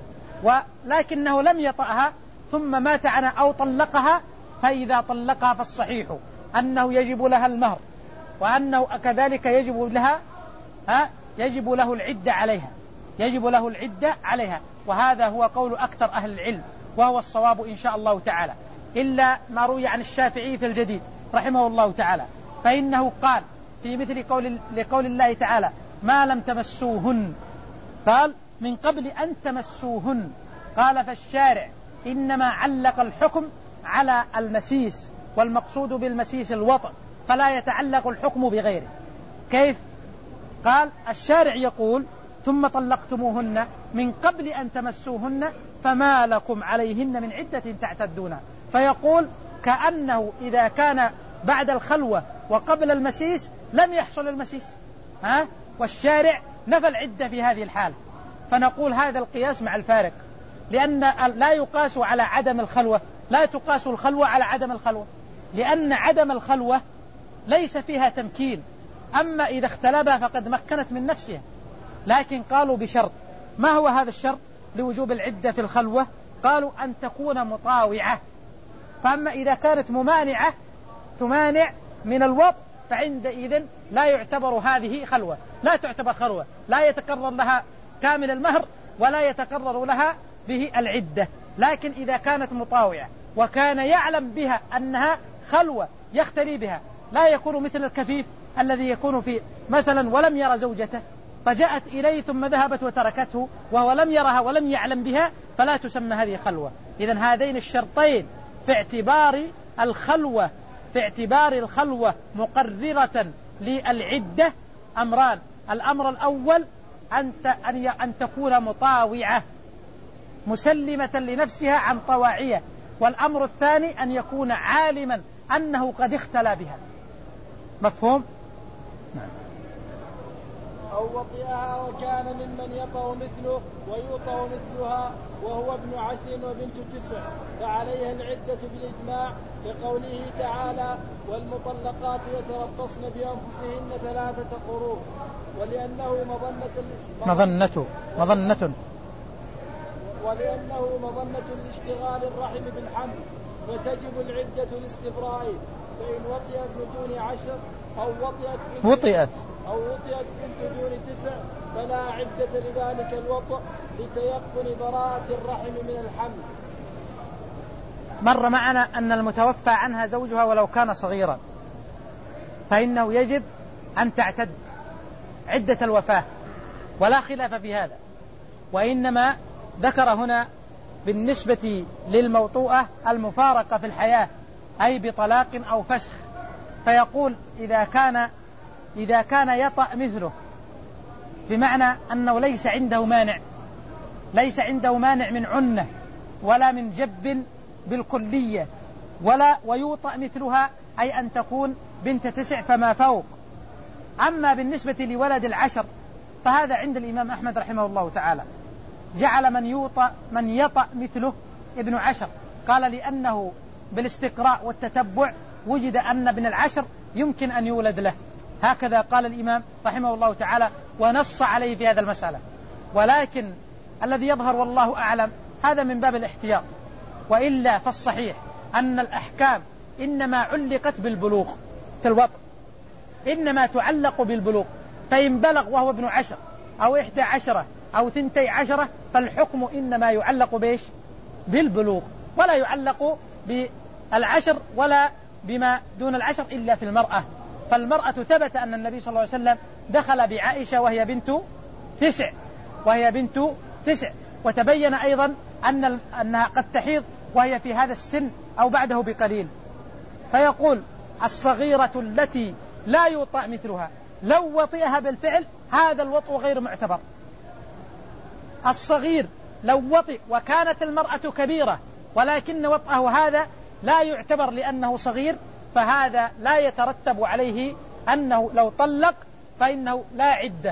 ولكنه لم يطأها ثم مات عنها أو طلقها، فإذا طلقها فالصحيح أنه يجب لها المهر، وأنه كذلك يجب لها ها يجب له العدة عليها يجب له العدة عليها وهذا هو قول أكثر أهل العلم وهو الصواب إن شاء الله تعالى، إلا ما روي عن الشافعي في الجديد رحمه الله تعالى، فإنه قال في مثل قول لقول الله تعالى ما لم تمسوهن، قال من قبل أن تمسوهن، قال فالشارع إنما علق الحكم على المسيس، والمقصود بالمسيس الوطء، فلا يتعلق الحكم بغيره. كيف؟ قال الشارع يقول ثم طلقتموهن من قبل أن تمسوهن فما لكم عليهن من عدة تعتدونها، فيقول كأنه إذا كان بعد الخلوة وقبل المسيس لم يحصل المسيس ها؟ والشارع نفى العدة في هذه الحال، فنقول هذا القياس مع الفارق، لأن لا يقاس على عدم الخلوة لا تقاس الخلوة على عدم الخلوة، لأن عدم الخلوة ليس فيها تمكين، أما إذا اختلبها فقد مكنت من نفسها، لكن قالوا بشرط. ما هو هذا الشرط لوجوب العدة في الخلوة؟ قالوا أن تكون مطاوعة، فأما إذا كانت ممانعة تمانع من الوطء فعندئذ لا يعتبر هذه خلوة، لا تعتبر خلوة، لا يتكرر لها كامل المهر ولا يتكرر لها به العدة. لكن إذا كانت مطاوعة وكان يعلم بها أنها خلوة يختلي بها، لا يكون مثل الكفيف الذي يكون في مثلا ولم يرى زوجته فجاءت إليه ثم ذهبت وتركته وهو لم يرها ولم يعلم بها، فلا تسمى هذه خلوة. إذن هذين الشرطين في اعتبار الخلوة في اعتبار الخلوة مقررة للعدة أمران: الأمر الأول أن أن تكون مطاوعة مسلمة لنفسها عن طواعية، والأمر الثاني أن يكون عالما أنه قد اختلى بها. مفهوم؟ نعم. أو وطئها وكان ممن يطأ مثله ويوطأ مثلها وهو ابن عشر وبنت تسع فعليها العدة بالإجماع، لقوله تعالى والمطلقات يتربصن بأنفسهن ثلاثة قروء، ولأنه مظنة مظنة مظنة ولأنه مظنة لاشتغال الرحم بالحمل فتجب العدة الاستبراء، فإن وطئت بدون عشر أو وطئت وطئت أو وطئت بنت دون تسع فلا عدة لذلك الوطء لتيقن براءة الرحم من الحمل. مر معنا أن المتوفى عنها زوجها ولو كان صغيرا فإنه يجب أن تعتد عدة الوفاة، ولا خلاف في هذا، وإنما ذكر هنا بالنسبة للموطوءة المفارقة في الحياة، أي بطلاق أو فسخ. فيقول إذا كان إذا كان يطأ مثله، بمعنى أنه ليس عنده مانع ليس عنده مانع من عنة ولا من جب بالكلية، ولا ويوطأ مثلها، أي أن تكون بنت تسع فما فوق. أما بالنسبة لولد العشر فهذا عند الإمام أحمد رحمه الله تعالى جعل من يوطأ من يطأ مثله ابن عشر، قال لأنه بالاستقراء والتتبع وجد أن ابن العشر يمكن أن يولد له. هكذا قال الإمام رحمه الله تعالى ونص عليه في هذا المسألة. ولكن الذي يظهر والله أعلم هذا من باب الاحتياط، وإلا فالصحيح أن الأحكام إنما علقت بالبلوغ في الوطء، إنما تعلق بالبلوغ. فإن بلغ وهو ابن عشر أو إحدى عشرة أو ثنتي عشرة فالحكم إنما يعلق بإيش؟ بالبلوغ، ولا يعلق بالعشر ولا بما دون العشر إلا في المرأة. فالمرأة ثبت أن النبي صلى الله عليه وسلم دخل بعائشة وهي بنت تسع وهي بنت تسع وتبين أيضا أن أنها قد تحيض وهي في هذا السن أو بعده بقليل. فيقول الصغيرة التي لا يوطأ مثلها لو وطئها بالفعل هذا الوطء غير معتبر. الصغير لو وطئ وكانت المرأة كبيرة ولكن وطئه هذا لا يعتبر لأنه صغير، فهذا لا يترتب عليه أنه لو طلق فإنه لا عدة،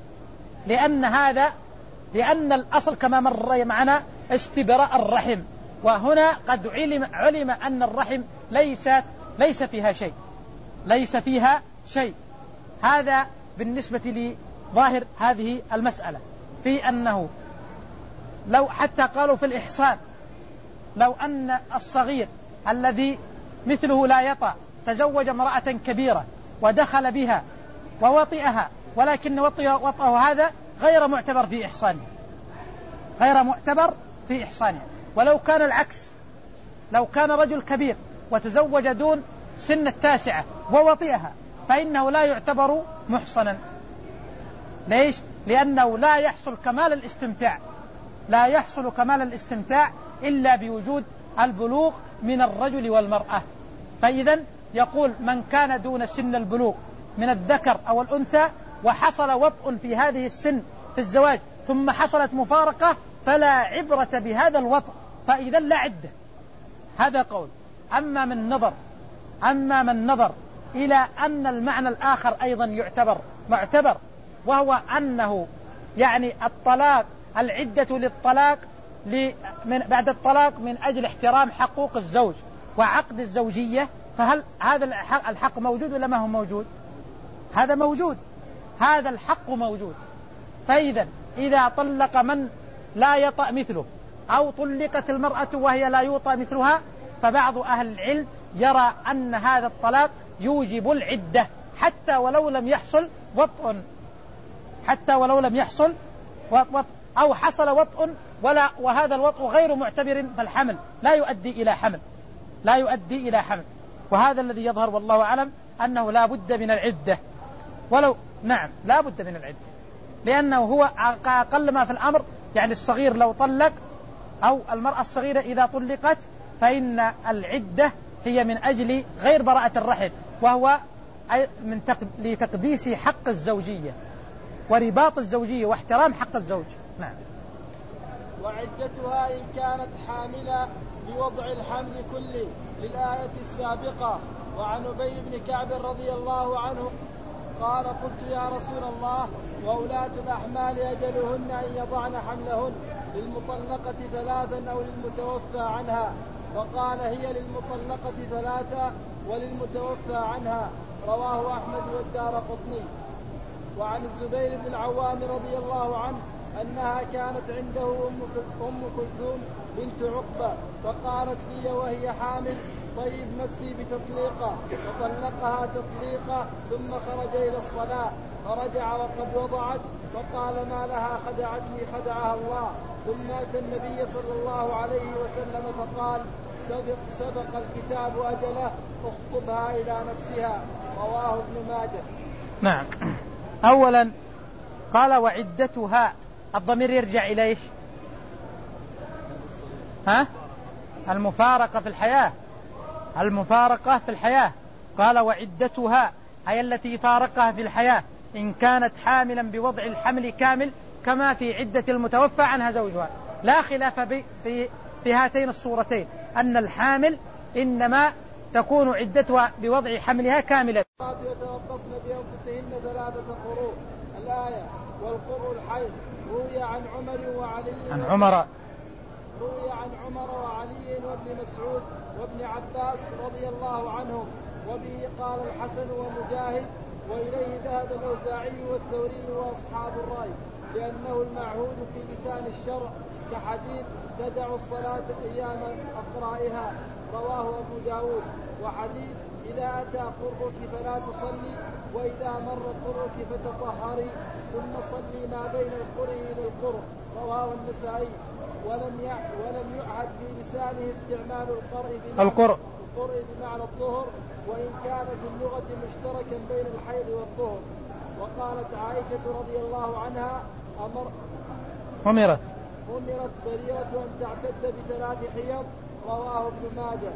لأن هذا لأن الأصل كما مر معنا استبراء الرحم، وهنا قد علم, علم أن الرحم ليس, ليس فيها شيء ليس فيها شيء. هذا بالنسبة لظاهر هذه المسألة، في أنه لو حتى قالوا في الإحصان لو أن الصغير الذي مثله لا يطأ تزوج امرأة كبيرة ودخل بها ووطئها ولكن وطئه هذا غير معتبر في إحصانه غير معتبر في إحصانه. ولو كان العكس، لو كان رجل كبير وتزوج دون سن التاسعة ووطئها فإنه لا يعتبر محصنا. ليش؟ لأنه لا يحصل كمال الاستمتاع لا يحصل كمال الاستمتاع إلا بوجود البلوغ من الرجل والمرأة. فإذا يقول من كان دون سن البلوغ من الذكر أو الأنثى وحصل وطء في هذه السن في الزواج ثم حصلت مفارقة فلا عبرة بهذا الوطء، فإذا لا عدة. هذا قول. أما من نظر أما من نظر إلى أن المعنى الآخر أيضا يعتبر معتبر، وهو أنه يعني الطلاق العدة للطلاق من بعد الطلاق من أجل احترام حقوق الزوج وعقد الزوجية، فهل هذا الحق موجود ولا ما هو موجود؟ هذا موجود، هذا الحق موجود. فإذا إذا طلق من لا يطأ مثله أو طلقت المرأة وهي لا يوطأ مثلها، فبعض أهل العلم يرى أن هذا الطلاق يوجب العدة حتى ولو لم يحصل وطء حتى ولو لم يحصل وطء أو حصل وطء ولا وهذا الوطء غير معتبر، فالحمل لا يؤدي إلى حمل لا يؤدي إلى حمل. وهذا الذي يظهر والله أعلم أنه لا بد من العدة، ولو نعم لا بد من العدة، لأنه هو أقل ما في الأمر. يعني الصغير لو طلق أو المرأة الصغيرة إذا طلقت فإن العدة هي من أجل غير براءة الرحم، وهو من لتقديس حق الزوجية ورباط الزوجية واحترام حق الزوج. نعم. وعدتها إن كانت حاملة بوضع الحمل كله للآية السابقة. وعن أبي بن كعب رضي الله عنه قال قلت يا رسول الله وأولاة الأحمال أجلهن أن يضعن حملهن للمطلقة ثلاثا أو للمتوفى عنها؟ وقال هي للمطلقة ثلاثة وللمتوفى عنها. رواه أحمد والدارقطني. وعن الزبير بن العوام رضي الله عنه أنها كانت عنده أم كلثوم بنت عقبة فقالت لي وهي حامل طيب نفسي بتطليقة، فطلقها تطليقة ثم خرج إلى الصلاة فرجع وقد وضعت فقال ما لها خدعتني خدعها الله. ثم أتى النبي صلى الله عليه وسلم فقال سبق, سبق الكتاب أجله اخطبها إلى نفسها. رواه ابن ماجه. نعم. أولا قال وعدتها الضمير يرجع إلى إيش؟ ها؟ المفارقة في الحياة، المفارقة في الحياة. قال وعدتها أي التي فارقها في الحياة إن كانت حاملا بوضع الحمل كامل كما في عدة المتوفى عنها زوجها. لا خلاف في في هاتين الصورتين أن الحامل إنما تكون عدتها بوضع حملها كاملة. يتربصن بأنفسهن ثلاثة قروء الآية. والقرء الحيض. روي عن عمر وعلي عن عمر روي عن عمر وعلي وابن مسعود وابن عباس رضي الله عنهم، وبه قال الحسن ومجاهد، وإليه ذهب الأوزاعي والثوري وأصحاب الرأي لأنه المعهود في لسان الشرع كحديث تدع الصلاة أيام أقرائها رواه أبو داود، وحديث إذا أتى قرؤك فلا تصلي وإذا مر قرؤك فتطهري ثم صلي ما بين القرء إلى القرء رواه النسائي. ولم ولم يعهد في لسانه استعمال القرء بمعنى القرء بمعنى الطهر، وإن كان في اللغة مشتركا بين الحيض والطهر. وقالت عائشة رضي الله عنها أمر أمرت أمرت بريرة أن تعتد بثلاث حيض رواه ابن ماجه.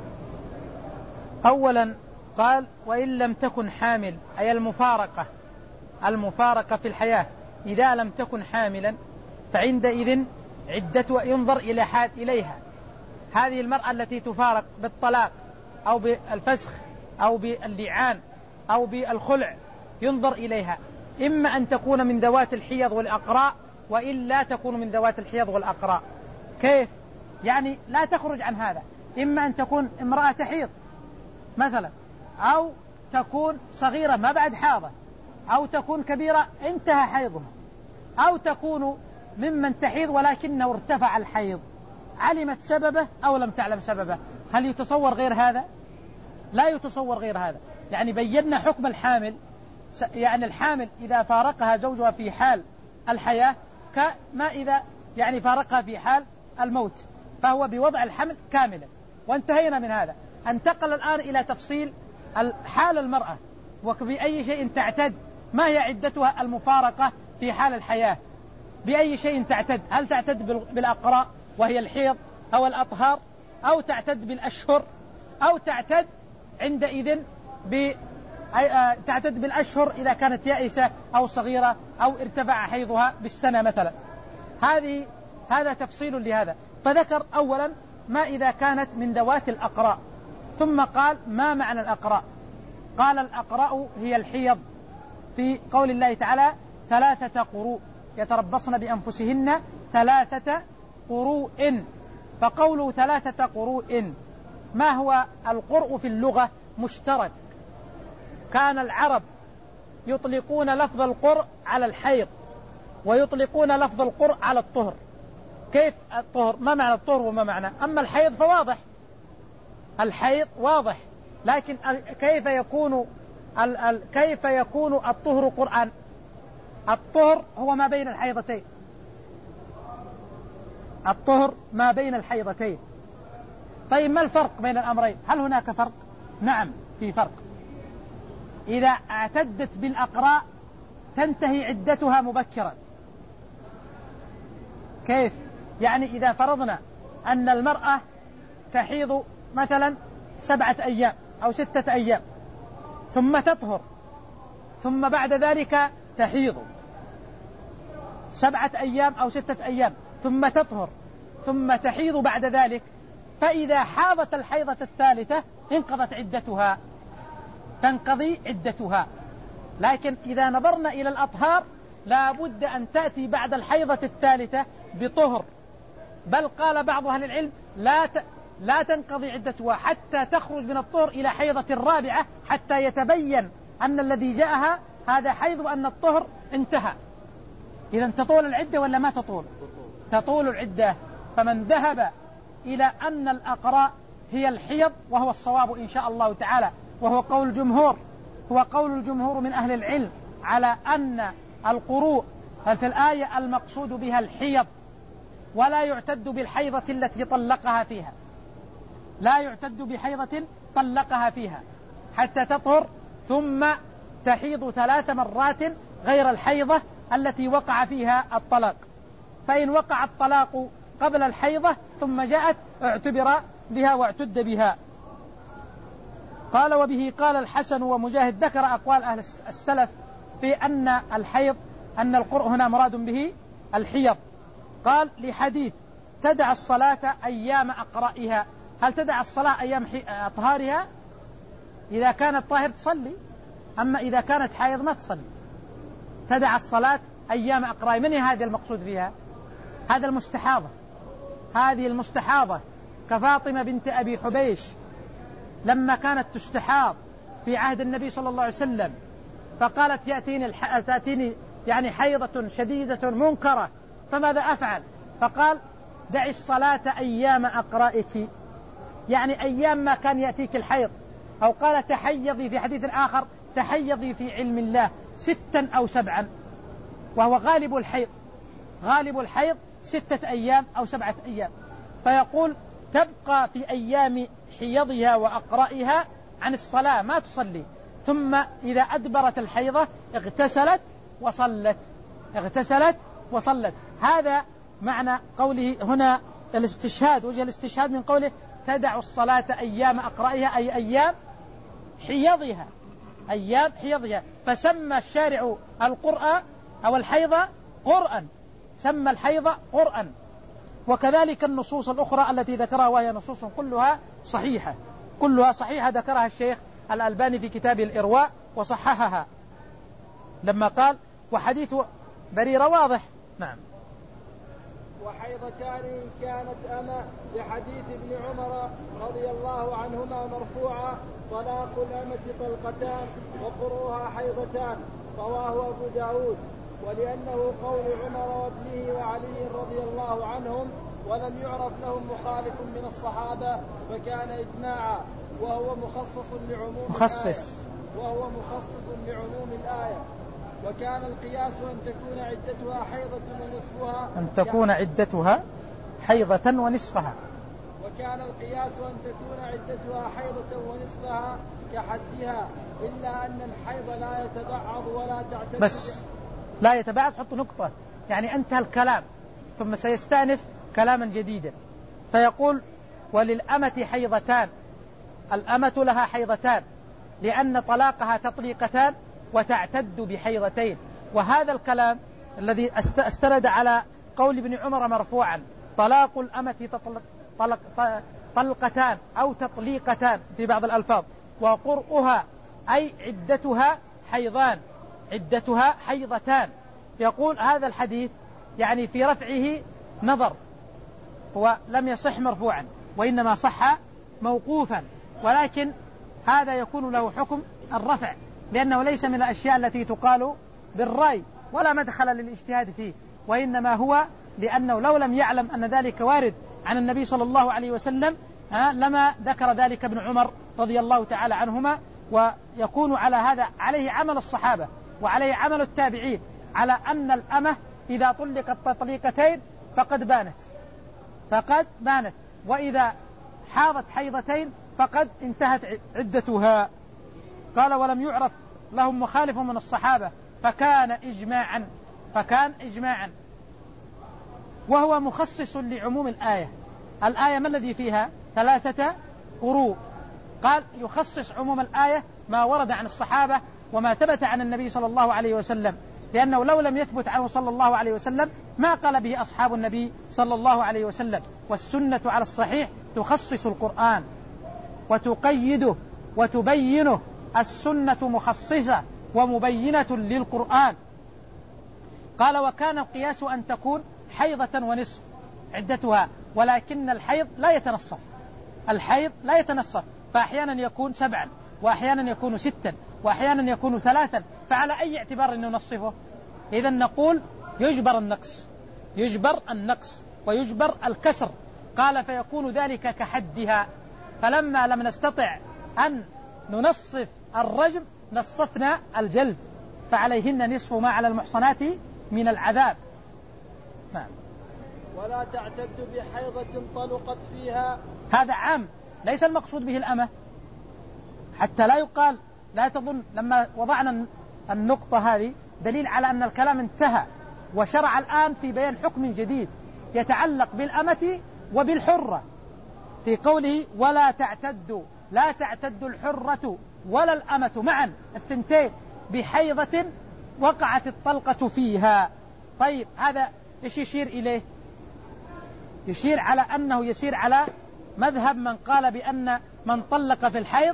أولا قال وإن لم تكن حامل أي المفارقة المفارقة في الحياة إذا لم تكن حاملا فعندئذ عدتها ينظر إلى حال إليها. هذه المرأة التي تفارق بالطلاق أو بالفسخ أو باللعان أو بالخلع ينظر إليها، إما أن تكون من ذوات الحيض والأقراء وإلا تكون من ذوات الحيض والأقراء. كيف؟ يعني لا تخرج عن هذا، إما أن تكون امرأة تحيض مثلا، أو تكون صغيرة ما بعد حاضة، أو تكون كبيرة انتهى حيضها، أو تكون ممن تحيض ولكنه ارتفع الحيض، علمت سببه أو لم تعلم سببه. هل يتصور غير هذا؟ لا يتصور غير هذا. يعني بينا حكم الحامل، يعني الحامل إذا فارقها زوجها في حال الحياة كما إذا يعني فارقها في حال الموت، فهو بوضع الحمل كاملا، وانتهينا من هذا. انتقل الآن إلى تفصيل حال المرأة وبأي شيء تعتد، ما هي عدتها المفارقة في حال الحياة، بأي شيء تعتد؟ هل تعتد بالأقراء وهي الحيض أو الأطهار، أو تعتد بالأشهر، أو تعتد عندئذ ب تعتد بالأشهر إذا كانت يائسة أو صغيرة أو ارتفع حيضها بالسنة مثلا. هذه هذا تفصيل لهذا. فذكر أولا ما إذا كانت من ذوات الأقراء، ثم قال ما معنى الأقراء؟ قال الأقراء هي الحيض في قول الله تعالى ثلاثة قروء يتربصن بأنفسهن ثلاثة قروء. فقوله ثلاثة قروء، ما هو القرء في اللغة؟ مشترك. كان العرب يطلقون لفظ القرء على الحيض ويطلقون لفظ القرء على الطهر. كيف الطهر؟ ما معنى الطهر وما معنى؟ أما الحيض فواضح، الحيض واضح، لكن كيف يكون ال ال كيف يكون الطهر قرآن؟ الطهر هو ما بين الحيضتين، الطهر ما بين الحيضتين. طيب ما الفرق بين الأمرين؟ هل هناك فرق؟ نعم في فرق. إذا اعتدت بالأقراء تنتهي عدتها مبكرا. كيف؟ يعني إذا فرضنا أن المرأة تحيض مثلا سبعة أيام أو ستة أيام ثم تطهر، ثم بعد ذلك تحيض سبعة أيام أو ستة أيام ثم تطهر ثم تحيض بعد ذلك، فإذا حاضت الحيضة الثالثة انقضت عدتها، تنقضي عدتها. لكن إذا نظرنا إلى الأطهار لا بد أن تأتي بعد الحيضة الثالثة بطهر، بل قال بعض أهل العلم لا ت... لا تنقضي عدتها حتى تخرج من الطهر إلى حيضة الرابعة حتى يتبين أن الذي جاءها هذا حيض وأن الطهر انتهى. إذن تطول العدة ولا ما تطول؟ تطول العدة. فمن ذهب إلى أن الأقراء هي الحيض وهو الصواب إن شاء الله تعالى، وهو قول الجمهور، هو قول الجمهور من أهل العلم على أن القروء في الآية المقصود بها الحيض، ولا يعتد بالحيضة التي طلقها فيها، لا يعتد بحيضة طلقها فيها حتى تطهر ثم تحيض ثلاث مرات غير الحيضة التي وقع فيها الطلاق. فإن وقع الطلاق قبل الحيضة ثم جاءت اعتبر بها واعتد بها. قال وبه قال الحسن ومجاهد، ذكر أقوال أهل السلف في أن الحيض أن القرء هنا مراد به الحيض. قال لحديث تدع الصلاة أيام أقرائها، هل تدع الصلاة أيام أطهارها؟ إذا كانت طاهر تصلي، أما إذا كانت حائض ما تصلي. تدع الصلاة أيام أقرائها، من هذه المقصود فيها؟ هذا المستحاضة، هذه المستحاضة كفاطمة بنت أبي حبيش لما كانت تستحاض في عهد النبي صلى الله عليه وسلم، فقالت يأتيني, الح... تأتيني يعني حيضة شديدة منكرة، فماذا أفعل؟ فقال دعي الصلاة أيام أقرائك، يعني أيام ما كان يأتيك الحيض. أو قال تحيضي في حديث آخر تحيضي في علم الله ستا أو سبعا، وهو غالب الحيض، غالب الحيض ستة أيام أو سبعة أيام. فيقول تبقى في أيام حيضها وأقرائها عن الصلاة ما تصلي، ثم إذا أدبرت الحيضة اغتسلت وصلت، اغتسلت وصلت. هذا معنى قوله هنا الاستشهاد، وجه الاستشهاد من قوله تدع الصلاة أيام أقرائها، أي أيام حيضها، أيام حيضها. فسمى الشارع القرآن أو الحيضة قرآن، سمى الحيضة قرآن. وكذلك النصوص الأخرى التي ذكرها وهي نصوص كلها صحيحة، كلها صحيحة، ذكرها الشيخ الألباني في كتاب الإرواء وصححها لما قال وحديث بريرة واضح. نعم. وحيضتان إن كانت أما، لحديث ابن عمر رضي الله عنهما مرفوعا طلاق الأمة طلقتان وقروها حيضتان، رواه أبو داود. ولأنه قول عمر وابنه وعلي رضي الله عنهم ولم يعرف لهم مخالف من الصحابة فكان إجماعا، وهو مخصص لعموم مخصص الآية وهو مخصص لعموم الآية. وكان القياس أن تكون عدتها حيضة ونصفها أن تكون عدتها حيضة ونصفها وكان القياس أن تكون عدتها حيضة ونصفها كحدها، إلا أن الحيض لا يتبعض ولا تعتد. بس لا يتبعض، حط نقطة، يعني انتهى الكلام ثم سيستأنف كلاما جديدا. فيقول وللأمة حيضتان، الأمة لها حيضتان لأن طلاقها تطليقتان وتعتد بحيضتين. وهذا الكلام الذي استند على قول ابن عمر مرفوعا طلاق الأمة تطلق طلق طلقتان أو تطليقتان في بعض الألفاظ، وقرؤها أي عدتها حيضان، عدتها حيضتان. يقول هذا الحديث يعني في رفعه نظر، هو لم يصح مرفوعا وإنما صح موقوفا، ولكن هذا يكون له حكم الرفع لأنه ليس من الأشياء التي تقال بالرأي ولا مدخل للاجتهاد فيه، وإنما هو لأنه لو لم يعلم أن ذلك وارد عن النبي صلى الله عليه وسلم لما ذكر ذلك ابن عمر رضي الله تعالى عنهما. ويكون على هذا عليه عمل الصحابة وعليه عمل التابعين، على أن الأمة إذا طلقت تطليقتين فقد بانت فقد بانت وإذا حاضت حيضتين فقد انتهت عدتها. قال ولم يعرف لهم مخالف من الصحابة فكان إجماعا فكان إجماعا وهو مخصص لعموم الآية. الآية ما الذي فيها؟ ثلاثة قروء. قال يخصص عموم الآية ما ورد عن الصحابة وما ثبت عن النبي صلى الله عليه وسلم، لأنه لو لم يثبت عنه صلى الله عليه وسلم ما قال به أصحاب النبي صلى الله عليه وسلم. والسنة على الصحيح تخصص القرآن وتقيده وتبينه، السنة مخصصة ومبينة للقرآن. قال وكان القياس أن تكون حيضة ونصف عدتها، ولكن الحيض لا يتنصف، الحيض لا يتنصف، فأحيانا يكون سبعا وأحيانا يكون ستا وأحيانا يكون ثلاثا، فعلى أي اعتبار ننصفه؟ إذن نقول يجبر النقص يجبر النقص ويجبر الكسر. قال فيكون ذلك كحدها، فلما لم نستطع أن ننصف الرجم نصفنا الجلد، فعليهن نصف ما على المحصنات من العذاب. نعم. ولا تعتد بحيضة طلقت فيها، هذا عام ليس المقصود به الأمة، حتى لا يقال لا تظن لما وضعنا النقطة هذه دليل على أن الكلام انتهى وشرع الآن في بيان حكم جديد يتعلق بالأمة وبالحرة في قوله ولا تعتدوا، لا تعتد الحرة ولا الأمة معا الثنتين بحيضة وقعت الطلقة فيها. طيب هذا إيش يشير إليه؟ يشير على أنه يسير على مذهب من قال بأن من طلق في الحيض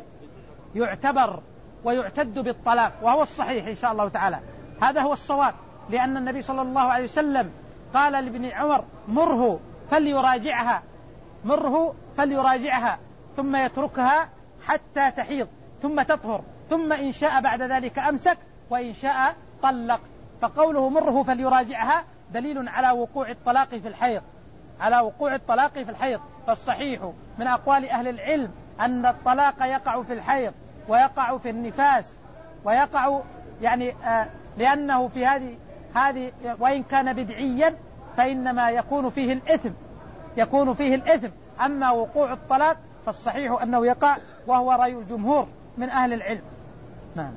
يعتبر ويعتد بالطلاق، وهو الصحيح إن شاء الله تعالى، هذا هو الصواب، لأن النبي صلى الله عليه وسلم قال لابن عمر مره فليراجعها، مره فليراجعها ثم يتركها حتى تحيض ثم تطهر، ثم إن شاء بعد ذلك أمسك وإن شاء طلق. فقوله مره فليراجعها دليل على وقوع الطلاق في الحيض، على وقوع الطلاق في الحيض. فالصحيح من أقوال أهل العلم أن الطلاق يقع في الحيض ويقع في النفاس ويقع يعني آه لأنه في هذه هذه وإن كان بدعيا فإنما يكون فيه الإثم، يكون فيه الإثم. أما وقوع الطلاق فالصحيح أنه يقع، وهو رأي الجمهور من أهل العلم. نعم.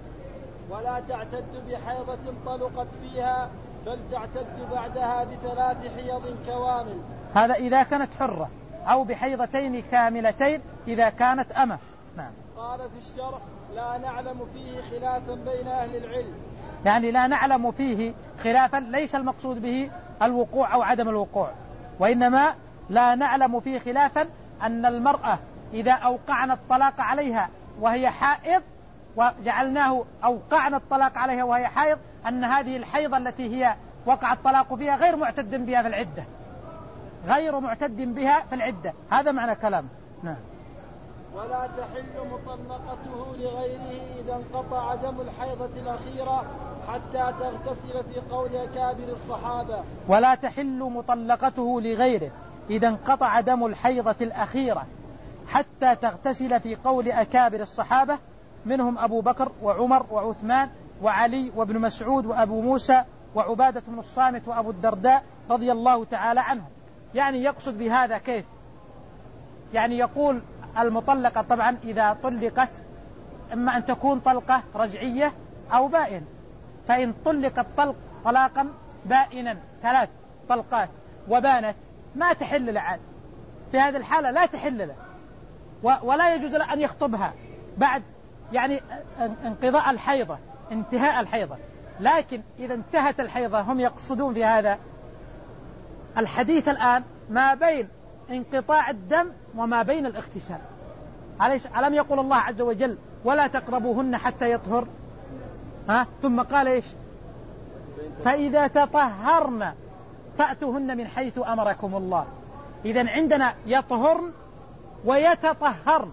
ولا تعتد بحيضة طلقت فيها بل تعتد بعدها بثلاث حيض كوامل. هذا إذا كانت حرة، أو بحيضتين كاملتين إذا كانت أمة. نعم. قال في الشرح لا نعلم فيه خلافا بين أهل العلم، يعني لا نعلم فيه خلافا، ليس المقصود به الوقوع أو عدم الوقوع، وإنما لا نعلم فيه خلافا أن المرأة إذا أوقعنا الطلاق عليها وهي حائض وجعلناه أوقعنا الطلاق عليها وهي حائض، أن هذه الحيضة التي هي وقع الطلاق فيها غير معتد بها في العدة، غير معتد بها في العدة. هذا معنى كلام. نعم. ولا تحل مطلقته لغيره إذا انقطع دم الحيضة الأخيرة حتى تغتسل في قول أكابر الصحابة. ولا تحل مطلقته لغيره إذا انقطع دم الحيضة الأخيرة حتى تغتسل في قول أكابر الصحابة، منهم أبو بكر وعمر وعثمان وعلي وابن مسعود وأبو موسى وعبادة بن الصامت وأبو الدرداء رضي الله تعالى عنهم. يعني يقصد بهذا كيف؟ يعني يقول المطلقة طبعا إذا طلقت إما أن تكون طلقة رجعية أو بائن، فإن طلقت طلق طلاقا بائنا ثلاث طلقات وبانت ما تحل لعاد، في هذه الحالة لا تحل له ولا يجوز له أن يخطبها بعد يعني انقضاء الحيضة، انتهاء الحيضة. لكن إذا انتهت الحيضة هم يقصدون في هذا الحديث الآن ما بين انقطاع الدم وما بين الاغتسال. ألم يقول الله عز وجل ولا تقربوهن حتى يطهر؟ ها؟ ثم قال إيش؟ فإذا تطهرن فأتوهن من حيث أمركم الله. إذن عندنا يطهرن ويتطهرن،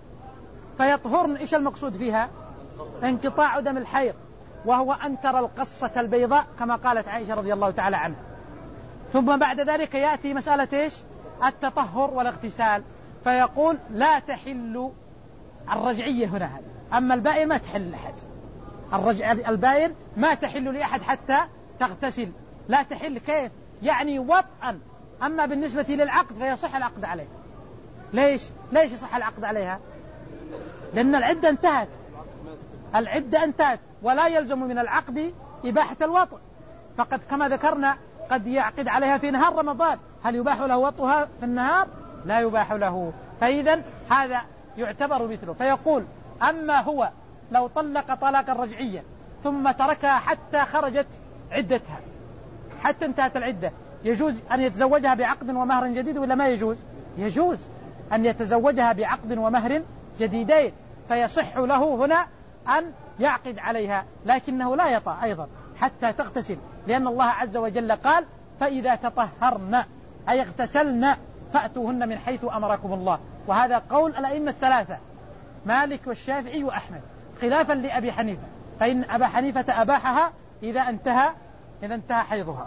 فيطهرن إيش المقصود فيها؟ انقطاع دم الحيض، وهو أن ترى القصة البيضاء كما قالت عائشة رضي الله تعالى عنها. ثم بعد ذلك يأتي مسألة إيش؟ التطهر والاغتسال، فيقول لا تحل الرجعية هنا هذا، أما البائن ما تحل لأحد، الرجع البائن ما تحل لأحد حتى تغتسل، لا تحل كيف؟ يعني وطئا. أما بالنسبة للعقد فيصح العقد عليه. ليش؟ ليش يصح العقد عليها؟ لأن العدة انتهت، العدة انتهت ولا يلزم من العقد إباحة الوطء، فقد كما ذكرنا قد يعقد عليها في نهار رمضان، هل يباح له وطئها في النهار؟ لا يباح له. فإذا هذا يعتبر مثله. فيقول أما هو لو طلق طلاقا رجعيا ثم تركها حتى خرجت عدتها، حتى انتهت العدة، يجوز أن يتزوجها بعقد ومهر جديد ولا ما يجوز؟ يجوز أن يتزوجها بعقد ومهر جديدين، فيصح له هنا أن يعقد عليها، لكنه لا يطأ أيضا حتى تغتسل، لأن الله عز وجل قال فإذا تطهرن أي اغتسلن فأتوهن من حيث أمركم الله. وهذا قول الأئمة الثلاثة مالك والشافعي وأحمد، خلافا لأبي حنيفة، فإن أبا حنيفة أباحها إذا انتهى إذا انتهى حيضها.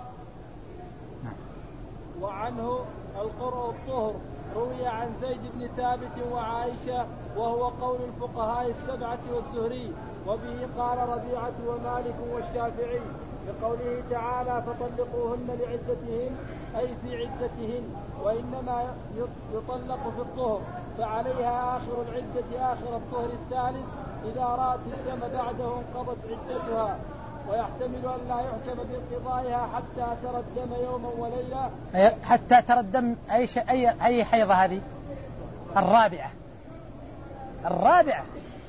وعنه القرء الطهر روي عن زيد بن ثابت وعائشة، وهو قول الفقهاء السبعة والزهري، وبه قال ربيعة ومالك والشافعي بقوله تعالى فطلقوهن لعدتهن أي في عدتهن، وإنما يطلق في الطهر، فعليها آخر العدة آخر الطهر الثالث، إذا رأت الدم بعده انقضت عدتها. ويحتمل أن لا يحكم بانقضائها حتى ترى الدم يوما وليلة. حتى ترى الدم أي, ش... أي... أي حيضة هذه؟ الرابعة الرابعة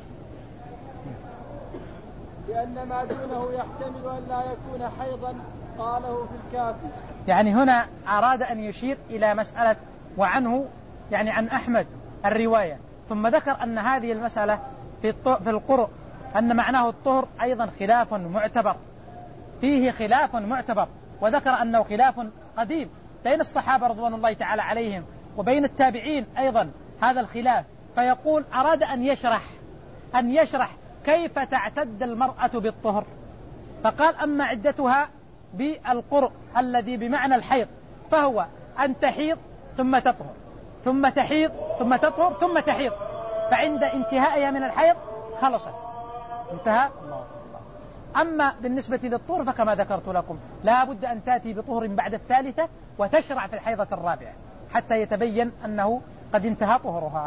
لأن ما دونه يحتمل أن لا يكون حيضا قاله في الكافي. يعني هنا أراد أن يشير إلى مسألة وعنه يعني عن أحمد الرواية، ثم ذكر أن هذه المسألة في في القرء أن معناه الطهر أيضا خلاف معتبر، فيه خلاف معتبر، وذكر أنه خلاف قديم بين الصحابة رضوان الله تعالى عليهم وبين التابعين أيضا هذا الخلاف. فيقول أراد أن يشرح أن يشرح كيف تعتد المرأة بالطهر، فقال أما عدتها بالقرء الذي بمعنى الحيض فهو أن تحيض ثم تطهر ثم تحيض ثم تطهر ثم تحيض، فعند انتهائها من الحيض خلصت انتهى. أما بالنسبة للطهر فكما ذكرت لكم لا بد أن تأتي بطهر بعد الثالثة وتشرع في الحيضة الرابعة حتى يتبين أنه قد انتهى طهرها.